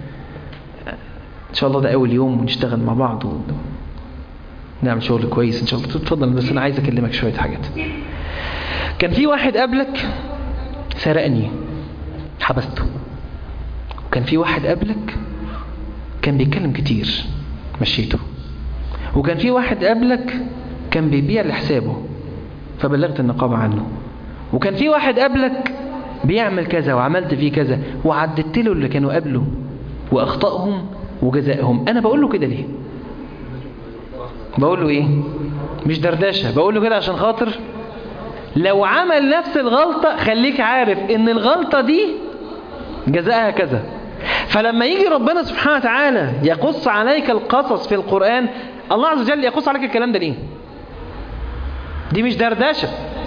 إن شاء الله ده أول يوم ونشتغل مع بعض ونعمل شغل كويس إن شاء الله، تفضل بس أنا عايز أكلمك شوية حاجات. كان في واحد قبلك سرقني حبسته، وكان في واحد قبلك كان بيتكلم كتير مشيته، وكان في واحد قبلك كان بيبيع لحسابه فبلغت النقابة عنه، وكان في واحد قبلك بيعمل كذا وعملت فيه كذا وعددت له اللي كانوا قبله وأخطأهم وجزائهم. أنا بقول له كده ليه؟ بقول له إيه؟ مش دردشة، بقول له كده عشان خاطر لو عمل نفس الغلطة خليك عارف إن الغلطة دي جزائها كذا. فلما يجي ربنا سبحانه وتعالى يقص عليك القصص في القرآن، الله عز وجل يقص عليك الكلام ده ليه؟ دي مش دردشة،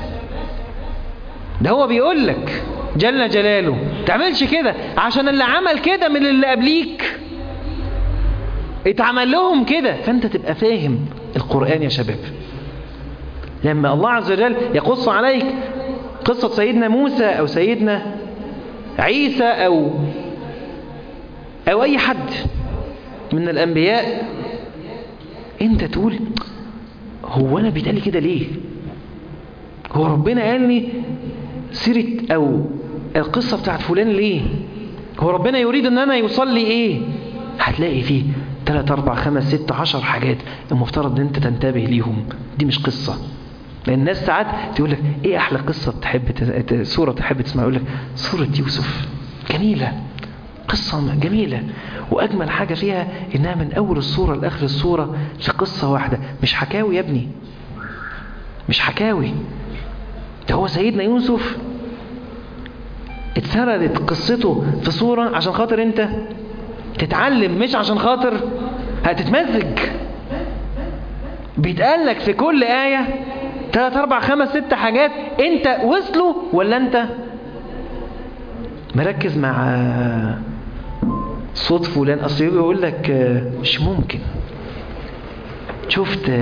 ده هو بيقول لك جل جلاله تعملش كده عشان اللي عمل كده من اللي قبليك اتعمل لهم كده، فانت تبقى فاهم القرآن يا شباب. لما الله عز وجل يقص عليك قصة سيدنا موسى أو سيدنا عيسى أو أي حد من الأنبياء، أنت تقول هو أنا بيتقال كده ليه؟ هو ربنا قال لي سيرة أو القصة بتاعت فلان ليه؟ هو ربنا يريد أن أنا يوصل لي إيه؟ هتلاقي فيه 3 4 5 6 10 حاجات المفترض أن أنت تنتبه ليهم. دي مش قصة، لأن الناس ساعات تقول لك إيه أحلى قصة سورة تحب تسمع؟ يقول لك سورة يوسف جميلة، قصة جميلة، وأجمل حاجة فيها إنها من أول السورة لآخر السورة في قصة واحدة، مش حكاوي يا ابني، مش حكاوي. ده هو سيدنا يوسف اتسردت قصته في صورة عشان خاطر انت تتعلم، مش عشان خاطر هتتمزج. بيتقال لك في كل آية 3 4 5 6 حاجات، انت وصلوا ولا انت مركز مع صوت فلان؟ اصل يقول لك مش ممكن. شفت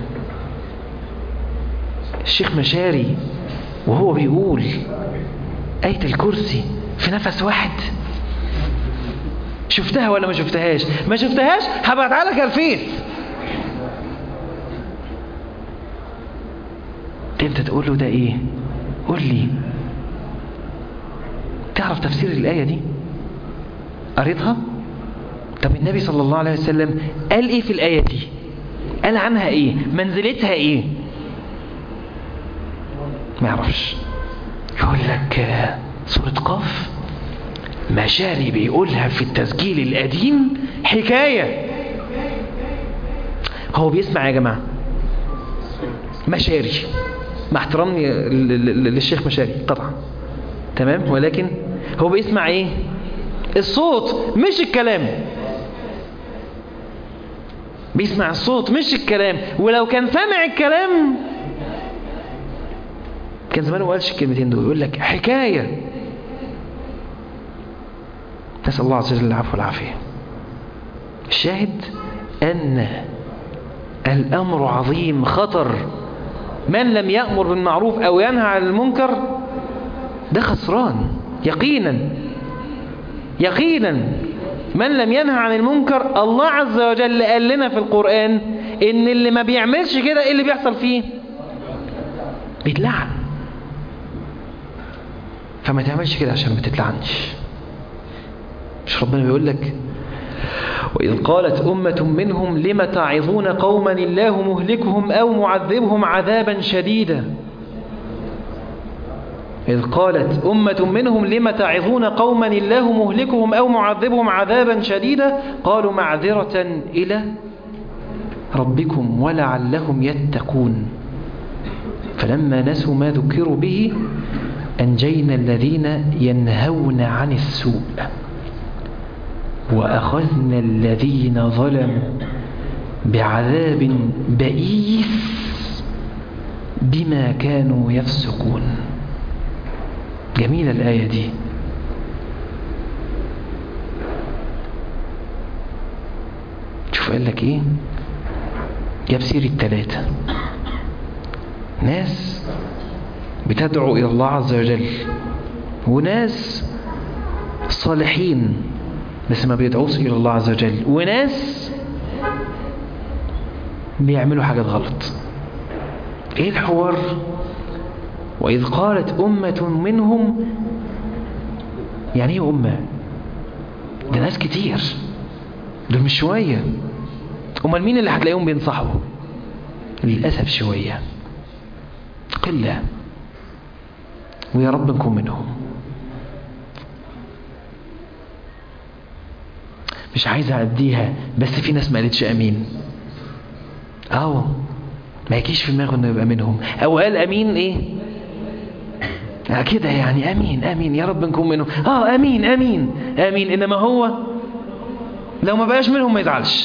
الشيخ مشاري وهو بيقول آية الكرسي في نفس واحد؟ شفتها ولا ما شفتهاش؟ ما شفتهاش هبعتها لك على الفيس. انت تقول له ده ايه؟ قول لي تعرف تفسير الآية دي؟ قريتها؟ طب النبي صلى الله عليه وسلم قال ايه في الآية دي؟ قال عنها ايه؟ منزلتها ايه؟ ما يعرفش. يقول لك سورة قاف مشاري بيقولها في التسجيل القديم حكاية. هو بيسمع يا جماعة مشاري، مع احترامي للشيخ مشاري طبعا تمام، ولكن هو بيسمع ايه؟ الصوت مش الكلام، بيسمع الصوت مش الكلام. ولو كان سامع الكلام كان زمانه ما قالش الكلمتين دول. يقول لك حكاية. نسأل الله عز وجل العفو والعافية. الشاهد أن الأمر عظيم خطر. من لم يأمر بالمعروف أو ينهى عن المنكر ده خسران يقينا يقينا. من لم ينهى عن المنكر الله عز وجل قال لنا في القرآن إن اللي ما بيعملش كده إيه اللي بيحصل فيه؟ بيتلعن. فما تعملش كده عشان ما تتلعنش. مش ربنا بيقول لك وإذ قالت أمة منهم لم تعظون قوما الله مهلكهم أو معذبهم عذابا شديدا. إذ قالت أمة منهم لم تعظون قوما الله مهلكهم أو معذبهم عذابا شديدا قالوا معذرة إلى ربكم ولعلهم يتقون فلما نسوا ما ذكروا به أنجينا الذين ينهون عن السوء وأخذنا الذين ظلموا بعذاب بئيس بما كانوا يفسقون. جميلة الآية دي. شوف قال لك ايه، جاب سيرة 3 ناس بتدعو إلى الله عز وجل، وناس صالحين بس ما بيدعوش إلى الله عز وجل، وناس بيعملوا حاجات غلط. ايه الحوار؟ وإذ قالت أمة منهم، يعني ايه أمة؟ ده ناس كتير، دول مش شوية. امال مين اللي هتلاقيهم بينصحوا؟ للأسف شوية، قلة، ويا رب نكون منهم. مش عايز أعديها، بس في ناس ما قالتش أمين. ما يجيش في دماغه انه يبقى منهم، او قال امين ايه كده يعني، امين امين يا رب نكون منهم، امين امين امين، انما هو لو ما بقاش منهم ما يزعلش.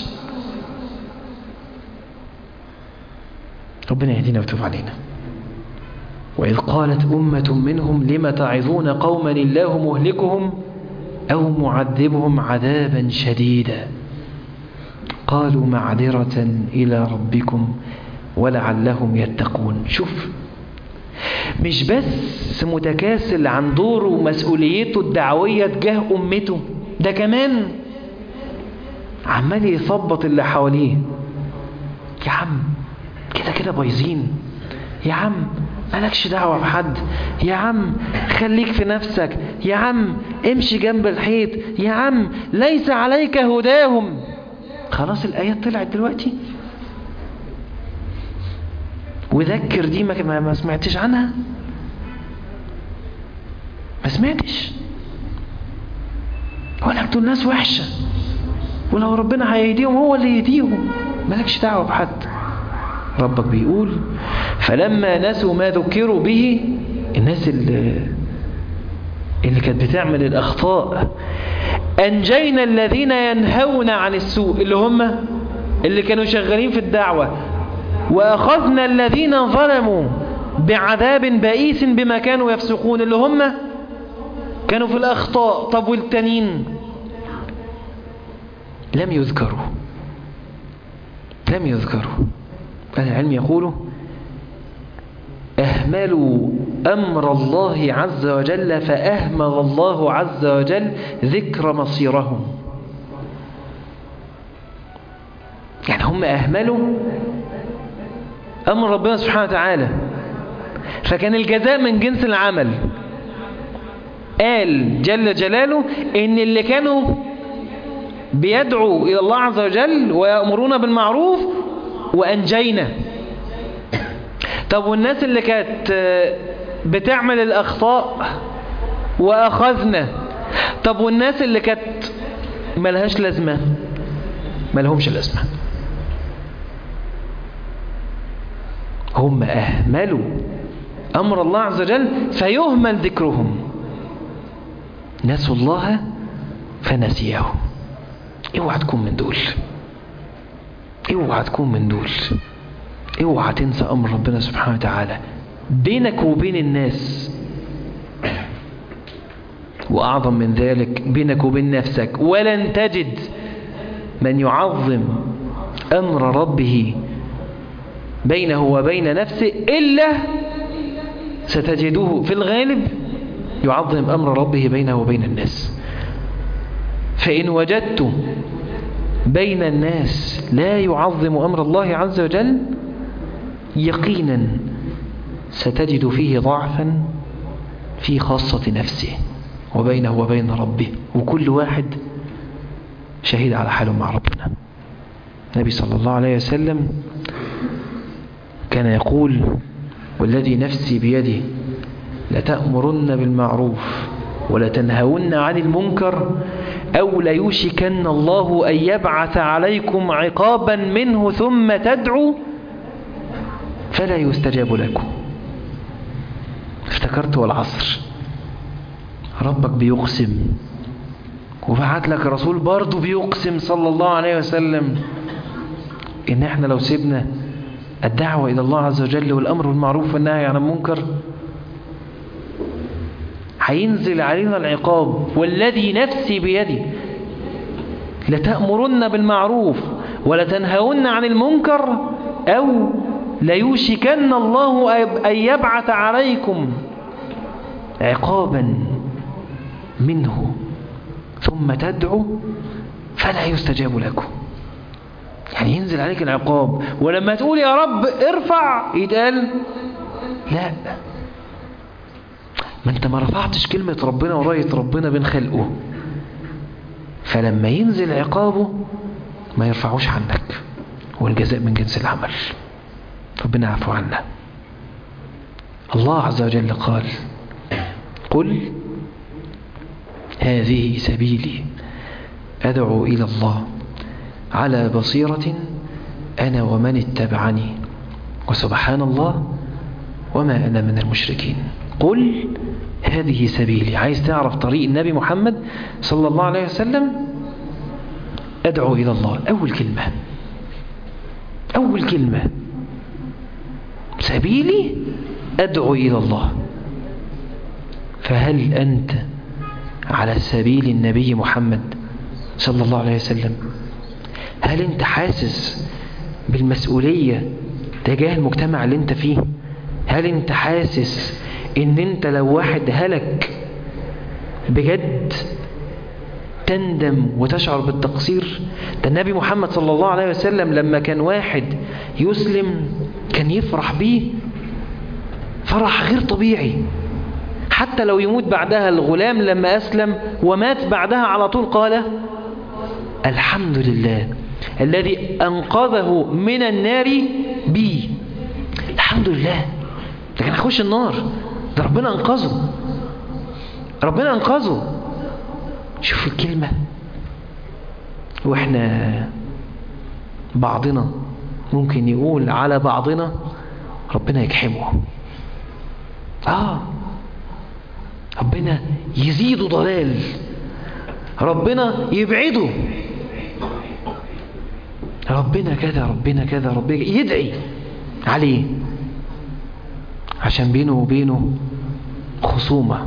ربنا يهدينا ويتوب علينا. وإذ قالت أمة منهم لم تعظون قوما الله مهلكهم أو معذبهم عذابا شديدا قالوا معذرة إلى ربكم ولعلهم يتقون. شوف، مش بس متكاسل عن دوره ومسؤوليته الدعوية تجاه أمته، ده كمان عمال يثبط اللي حواليه. يا عم كده كده بايظين، يا عم مالكش دعوة بحد، يا عم خليك في نفسك، يا عم امشي جنب الحيط، يا عم ليس عليك هداهم. خلاص الآيات طلعت دلوقتي، وذكر دي ما سمعتش عنها، ما سمعتش. ولا دول ناس وحشة، ولو ربنا هيهديهم هو اللي يهديهم، مالكش دعوة بحد. ربك بيقول فلما نسوا ما ذكروا به، الناس اللي كانت بتعمل الأخطاء، أنجينا الذين ينهون عن السوء، اللي هم اللي كانوا شغالين في الدعوة، وأخذنا الذين ظلموا بعذاب بئيس بما كانوا يفسقون، اللي هم كانوا في الأخطاء. طب والتانيين لم يذكروا. أهل العلم يقولوا أهملوا أمر الله عز وجل فأهمل الله عز وجل ذكر مصيرهم. يعني هم أهملوا أمر ربنا سبحانه وتعالى، فكان الجزاء من جنس العمل. قال جل جلاله إن اللي كانوا بيدعوا إلى الله عز وجل ويأمرون بالمعروف وأنجينا. طب والناس اللي كانت بتعمل الأخطاء وأخذنا. طب والناس اللي كانت ملهاش لازمة، ملهمش لازمة. هم أهملوا أمر الله عز وجل فيهمل ذكرهم، نسوا الله فنسيهم. اوعى تكون من دول، اوعى تكون من دول، اوعى تنسى أمر ربنا سبحانه وتعالى بينك وبين الناس، وأعظم من ذلك بينك وبين نفسك. ولن تجد من يعظم أمر ربه بينه وبين نفسه إلا ستجده في الغالب يعظم أمر ربه بينه وبين الناس. فإن وجدت بين الناس لا يعظم أمر الله عز وجل، يقينا ستجد فيه ضعفا في خاصة نفسه وبينه وبين ربه، وكل واحد شهيد على حاله مع ربنا. النبي صلى الله عليه وسلم كان يقول والذي نفسي بيده لتأمرن بالمعروف ولتنهون عن المنكر أو ليوشكن الله أن يبعث عليكم عقابا منه ثم تدعوا فلا يستجاب لكم. افتكرت والعصر ربك بيقسم، وبعت لك رسول برضه بيقسم صلى الله عليه وسلم إن احنا لو سيبنا الدعوة إلى الله عز وجل والأمر بالمعروف والنهي عن المنكر، هينزل علينا العقاب والذي نفسي بيدي لتأمرن بالمعروف ولتنهون عن المنكر أو ليوشكن الله أن يبعث عليكم عقابا منه ثم تدعو فلا يستجاب لكم. يعني ينزل عليك العقاب ولما تقول يا رب ارفع يتقال لا، ما انت ما رفعتش كلمة ربنا وراية ربنا بين خلقه، فلما ينزل عقابه ما يرفعوش عنك، والجزاء من جنس العمل. ربنا يعفو عنا. الله عز وجل قال قل هذه سبيلي أدعو إلى الله على بصيرة أنا ومن اتبعني وسبحان الله وما أنا من المشركين. قل هذه سبيلي، عايز تعرف طريق النبي محمد صلى الله عليه وسلم؟ أدعو إلى الله. أول كلمة سبيلي أدعو إلى الله. فهل أنت على سبيل النبي محمد صلى الله عليه وسلم؟ هل أنت حاسس بالمسؤولية تجاه المجتمع اللي أنت فيه؟ هل أنت حاسس إن أنت لو واحد هلك بجد تندم وتشعر بالتقصير؟ ده النبي محمد صلى الله عليه وسلم لما كان واحد يسلم كان يفرح بيه فرح غير طبيعي، حتى لو يموت بعدها. الغلام لما أسلم ومات بعدها على طول قال الحمد لله الذي أنقذه من النار بي. الحمد لله، ده كان هيخش النار، ده ربنا أنقذه. شوف الكلمة. وإحنا بعضنا ممكن يقول على بعضنا ربنا يجحمه، ربنا يزيده ضلال، ربنا يبعده، ربنا كذا ربنا كذا، ربنا يدعي عليه عشان بينه وبينه خصومة.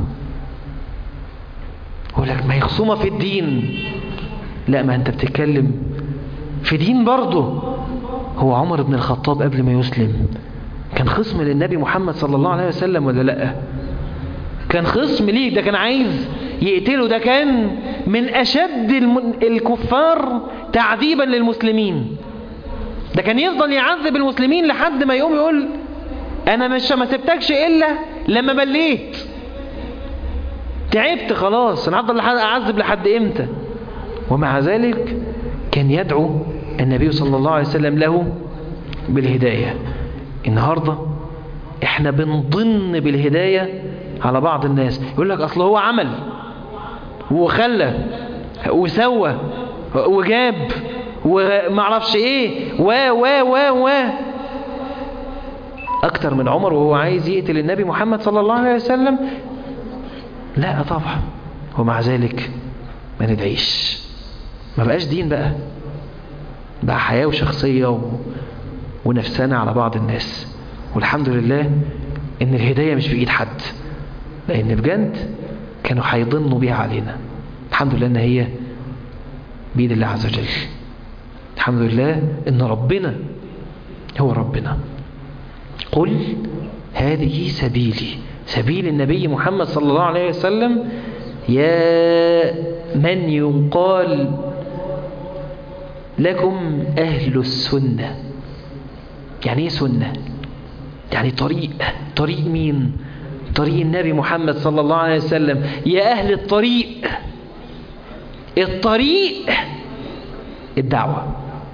يقول لك ما هي خصومة في الدين. لا، ما انت بتتكلم في دين برضه. هو عمر بن الخطاب قبل ما يسلم كان خصم للنبي محمد صلى الله عليه وسلم ولا لا؟ كان خصم ليه، ده كان عايز يقتله، ده كان من أشد الكفار تعذيبا للمسلمين، ده كان يفضل يعذب المسلمين لحد ما يقوم يقول أنا ما سبتكش إلا لما مليت، تعبت خلاص، أنا هفضل أعذب لحد إمتى؟ ومع ذلك كان يدعو النبي صلى الله عليه وسلم له بالهداية. النهاردة احنا بنضن بالهداية على بعض الناس، يقول لك أصل هو عمل وخلى وسوى وجاب ومعرفش ايه و أكتر من عمر وهو عايز يقتل النبي محمد صلى الله عليه وسلم. لا طبعا. ومع ذلك ما ندعيش، ما بقاش دين بقى حياة وشخصية ونفسنا على بعض الناس. والحمد لله ان الهداية مش بإيد حد، لان بجد كانوا هيضنوا بيها علينا. الحمد لله ان هي بإيد الله عز وجل. الحمد لله ان ربنا هو ربنا. قل هذه سبيلي، سبيل النبي محمد صلى الله عليه وسلم. يا من يقال لكم أهل السنة. يعني ايه سنة؟ يعني طريق مين؟ طريق النبي محمد صلى الله عليه وسلم. يا أهل الطريق الدعوة.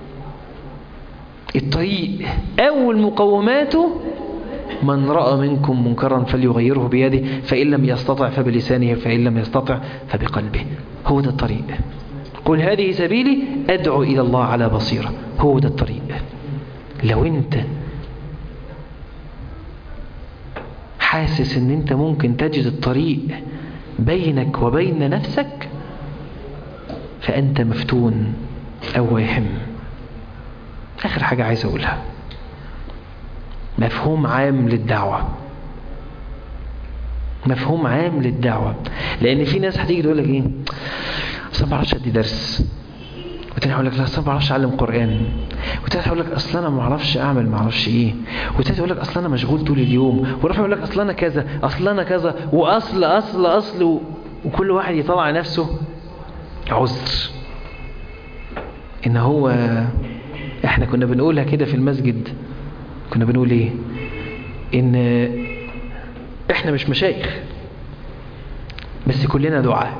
الطريق أول مقوماته من رأى منكم منكرا فليغيره بيده، فإن لم يستطع فبلسانه، فإن لم يستطع فبقلبه. هو ده الطريق. قل هذه سبيلي أدعو إلى الله على بصيرة. هو ده الطريق. لو أنت حاسس أن أنت ممكن تجد الطريق بينك وبين نفسك فأنت مفتون أو واهم. آخر حاجة عايز أقولها، مفهوم عام للدعوة، مفهوم عام للدعوة. لأن في ناس هتيجي تقول لك إيه، أصل ما بعرفش أدي درس، وتاني هقول لك لا أصل ما بعرفش أعلم قرآن، وتالت هقول لك أصل أنا ما بعرفش أعمل ما بعرفش إيه، وتالت هقول لك أصل أنا مشغول طول اليوم، ورابع يقول لك أصل أنا كذا أصل أنا كذا، وأصل أصل أصل، وكل واحد يطلع نفسه عذر. إن هو إحنا كنا بنقولها كده في المسجد، كنا بنقول إيه، إن إحنا مش مشايخ بس كلنا دعاء،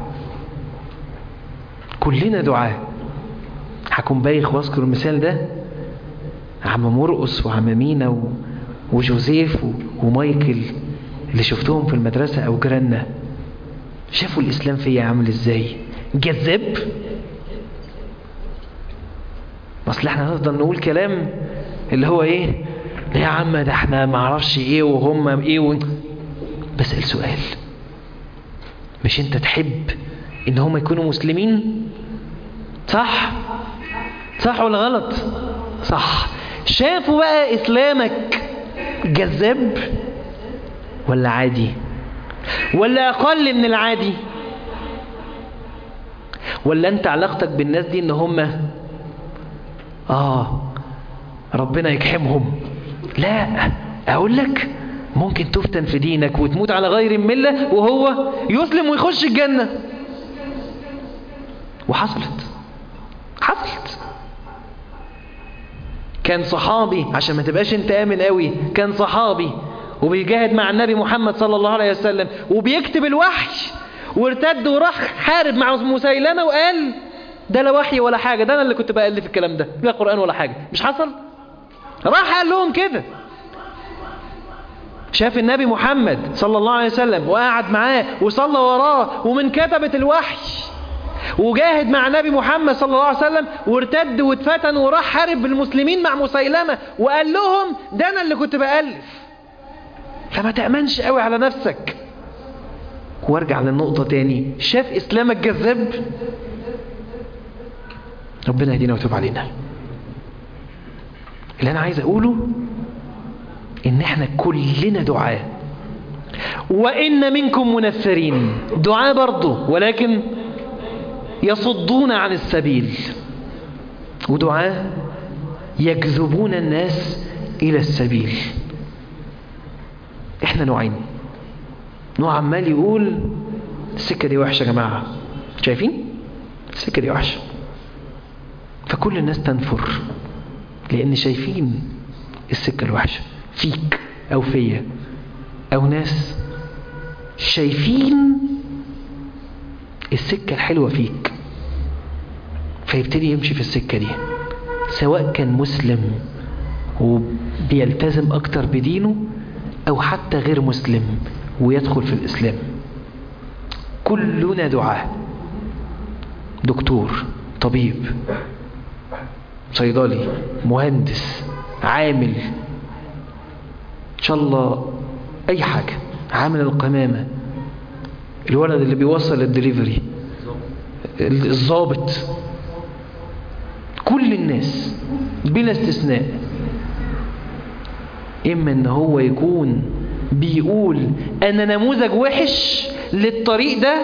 كلنا دعاء. هكون بايخ واذكر المثال ده، عم مرقس وعم مينا وجوزيف ومايكل اللي شفتهم في المدرسة أو جيراننا، شافوا الإسلام فيا عامل إزاي؟ جذاب. اصل احنا هنفضل نقول كلام اللي هو ايه، لا يا عم ده احنا ما عرفش ايه وهم ايه بسأل سؤال، مش انت تحب ان هم يكونوا مسلمين؟ صح؟ صح ولا غلط؟ صح. شافوا بقى اسلامك جذاب ولا عادي ولا اقل من العادي؟ ولا انت علاقتك بالناس دي ان هم ربنا يكحمهم؟ لا، اقول لك ممكن تفتن في دينك وتموت على غير الملة وهو يسلم ويخش الجنة. وحصلت، حصلت. كان صحابي، عشان ما تبقاش انت آمن قوي، كان صحابي وبيجاهد مع النبي محمد صلى الله عليه وسلم وبيكتب الوحي، وارتد وراح حارب مع مسيلمة وقال ده لا وحي ولا حاجة، ده انا اللي كنت بألف الكلام ده، لا قرآن ولا حاجة. مش حصل؟ راح قال لهم كده. شاف النبي محمد صلى الله عليه وسلم وقعد معاه وصلى وراه ومن كتبة الوحي، وجاهد مع النبي محمد صلى الله عليه وسلم وارتد واتفتن وراح حارب بالمسلمين مع مسيلمة وقال لهم ده انا اللي كنت بألف. فما تأمنش قوي على نفسك. وارجع للنقطة تاني، شاف اسلامك جذاب؟ ربنا يهدينا ويتوب علينا. اللي انا عايز اقوله ان احنا كلنا دعاء، وان منكم منفرين، دعاء برضه، ولكن يصدون عن السبيل، ودعاء يجذبون الناس الى السبيل. احنا نوعين، نوع عمال يقول السكة دي وحشة يا جماعة، شايفين السكة دي وحشة، فكل الناس تنفر لان شايفين السكة الوحشة فيك او فيا، او ناس شايفين السكة الحلوة فيك فيبتدي يمشي في السكة دي، سواء كان مسلم وبيلتزم اكتر بدينه او حتى غير مسلم ويدخل في الاسلام. كلنا دعاء، دكتور، طبيب، صيدلي، مهندس، عامل، ان شاء الله اي حاجة، عامل القمامة، الولد اللي بيوصل الدليفري، الضابط، كل الناس بلا استثناء، اما ان هو يكون بيقول انا نموذج وحش للطريق ده،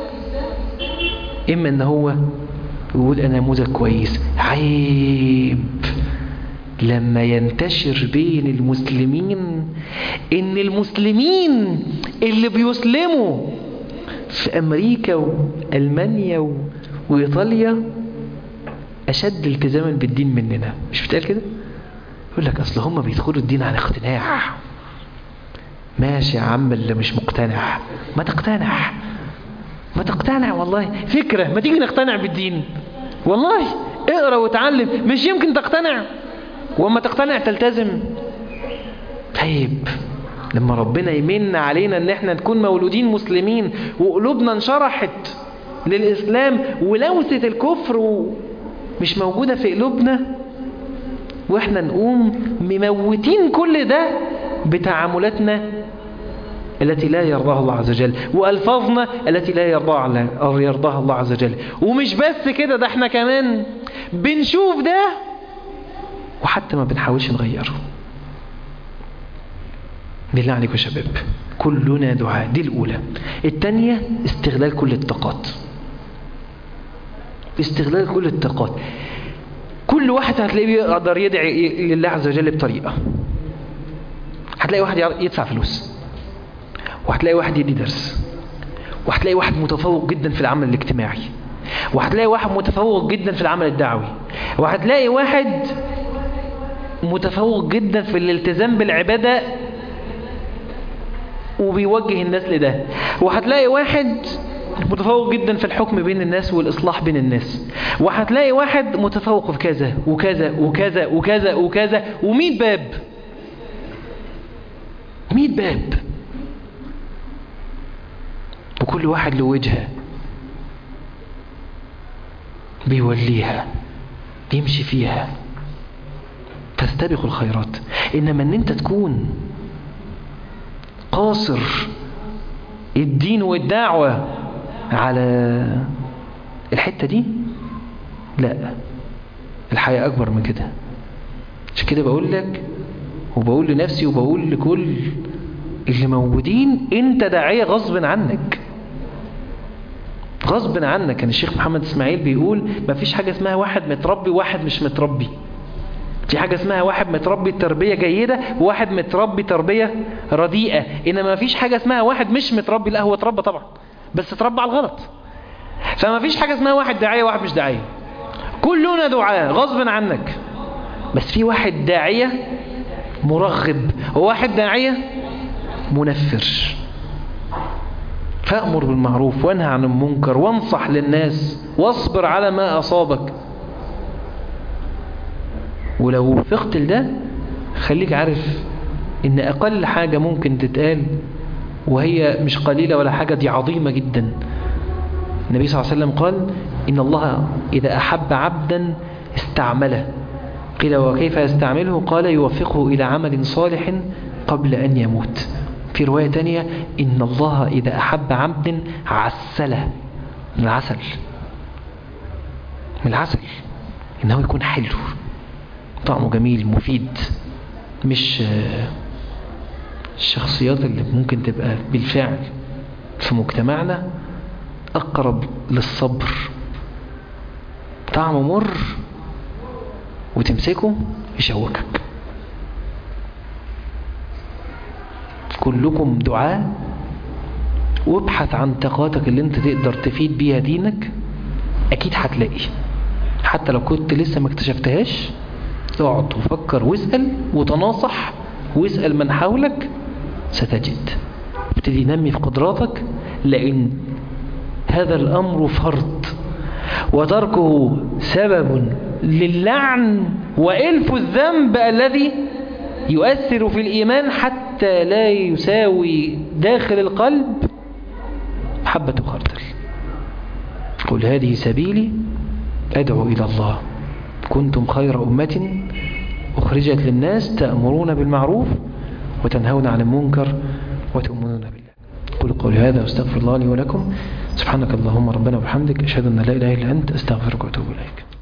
اما ان هو يقول انا نموذج كويس. عيب لما ينتشر بين المسلمين ان المسلمين اللي بيسلموا في امريكا والمانيا وايطاليا اشد التزاما بالدين مننا. مش بتقال كده؟ يقول لك اصل هم بيدخلوا الدين عن اقتناع. ماشي يا عم اللي مش مقتنع، ما تقتنع، ما تقتنع، والله فكرة، ما تيجي نقتنع بالدين، والله اقرأ وتعلم، مش يمكن تقتنع، وما تقتنع تلتزم. طيب لما ربنا يمن علينا ان احنا نكون مولودين مسلمين وقلوبنا انشرحت للإسلام ولوثة الكفر مش موجودة في قلوبنا، واحنا نقوم مموتين كل ده بتعاملاتنا التي لا يرضاها الله عز وجل، وألفاظنا التي لا يرضاها الله عز وجل. ومش بس كده، ده احنا كمان بنشوف ده وحتى ما بنحاولش نغيره. بالله عليكم يا شباب، كلنا دعاء، دي الأولى. الثانية استغلال كل الطاقات، استغلال كل الطاقات. كل واحد هتلاقيه يقدر يدعي لله عز وجل بطريقة. هتلاقي واحد يدفع فلوس، وهتلاقي واحد يدي درس، وهتلاقي واحد متفوق جدا في العمل الاجتماعي، وهتلاقي واحد متفوق جدا في العمل الدعوي، وهتلاقي واحد متفوق جدا في الالتزام بالعبادة وبيوجه الناس لده، وهتلاقي واحد متفوق جدا في الحكم بين الناس والإصلاح بين الناس، وهتلاقي واحد متفوق في كذا وكذا وكذا وكذا وكذا، و100 باب، 100 باب، وكل واحد له وجهة بيوليها يمشي فيها، فاستبقوا الخيرات. إنما أن أنت تكون قاصر الدين والدعوة على الحتة دي، لا، الحياة أكبر من كده. عشان كده بقول لك وبقول لنفسي وبقول لكل اللي موجودين، انت داعية غصب عنك، غصب عنك. كان الشيخ محمد اسماعيل بيقول ما فيش حاجة اسمها واحد متربي وواحد مش متربي. في حاجة اسمها واحد متربي تربية جيدة وواحد متربي تربية رديئة. إنما ما فيش حاجة اسمها واحد مش متربي، لا هو اتربى طبعا بس اتربى على الغلط. فما فيش حاجة اسمها واحد داعية وواحد مش داعية، كلنا دعاء غصب عنك. بس في واحد داعية مرغب وواحد داعية منفر. فأمر بالمعروف وانهى عن المنكر وانصح للناس واصبر على ما أصابك. ولو وفقت لده خليك عارف ان اقل حاجة ممكن تتقال، وهي مش قليلة ولا حاجة، دي عظيمة جدا. النبي صلى الله عليه وسلم قال إن الله إذا أحب عبدا استعمله. قيل وكيف يستعمله؟ قال يوفقه إلى عمل صالح قبل أن يموت. في رواية تانية إن الله إذا أحب عبد عسله، من العسل، من العسل، إنه يكون حلو طعمه جميل مفيد، مش الشخصيات اللي ممكن تبقى بالفعل في مجتمعنا أقرب للصبر، طعمه مر وتمسكه يشوكك. كلكم دعاء، وابحث عن طاقاتك اللي انت تقدر تفيد بيها دينك، اكيد هتلاقي. حتى لو كنت لسه ما اكتشفتهاش، اقعد وفكر واسأل وتناصح واسأل من حولك، ستجد. ابتدي نمي في قدراتك، لأن هذا الأمر فرض، وتركه سبب للعن وإلف الذنب الذي يؤثر في الإيمان حتى لا يساوي داخل القلب حبة خردل. قل هذه سبيلي أدعو إلى الله كنتم خير أمة أخرجت للناس تأمرون بالمعروف وتنهون عن المنكر وتؤمنون بالله. قل قولي هذا واستغفر الله لي ولكم. سبحانك اللهم ربنا وبحمدك، أشهد أن لا إله إلا أنت، أستغفرك وأتوب إليك.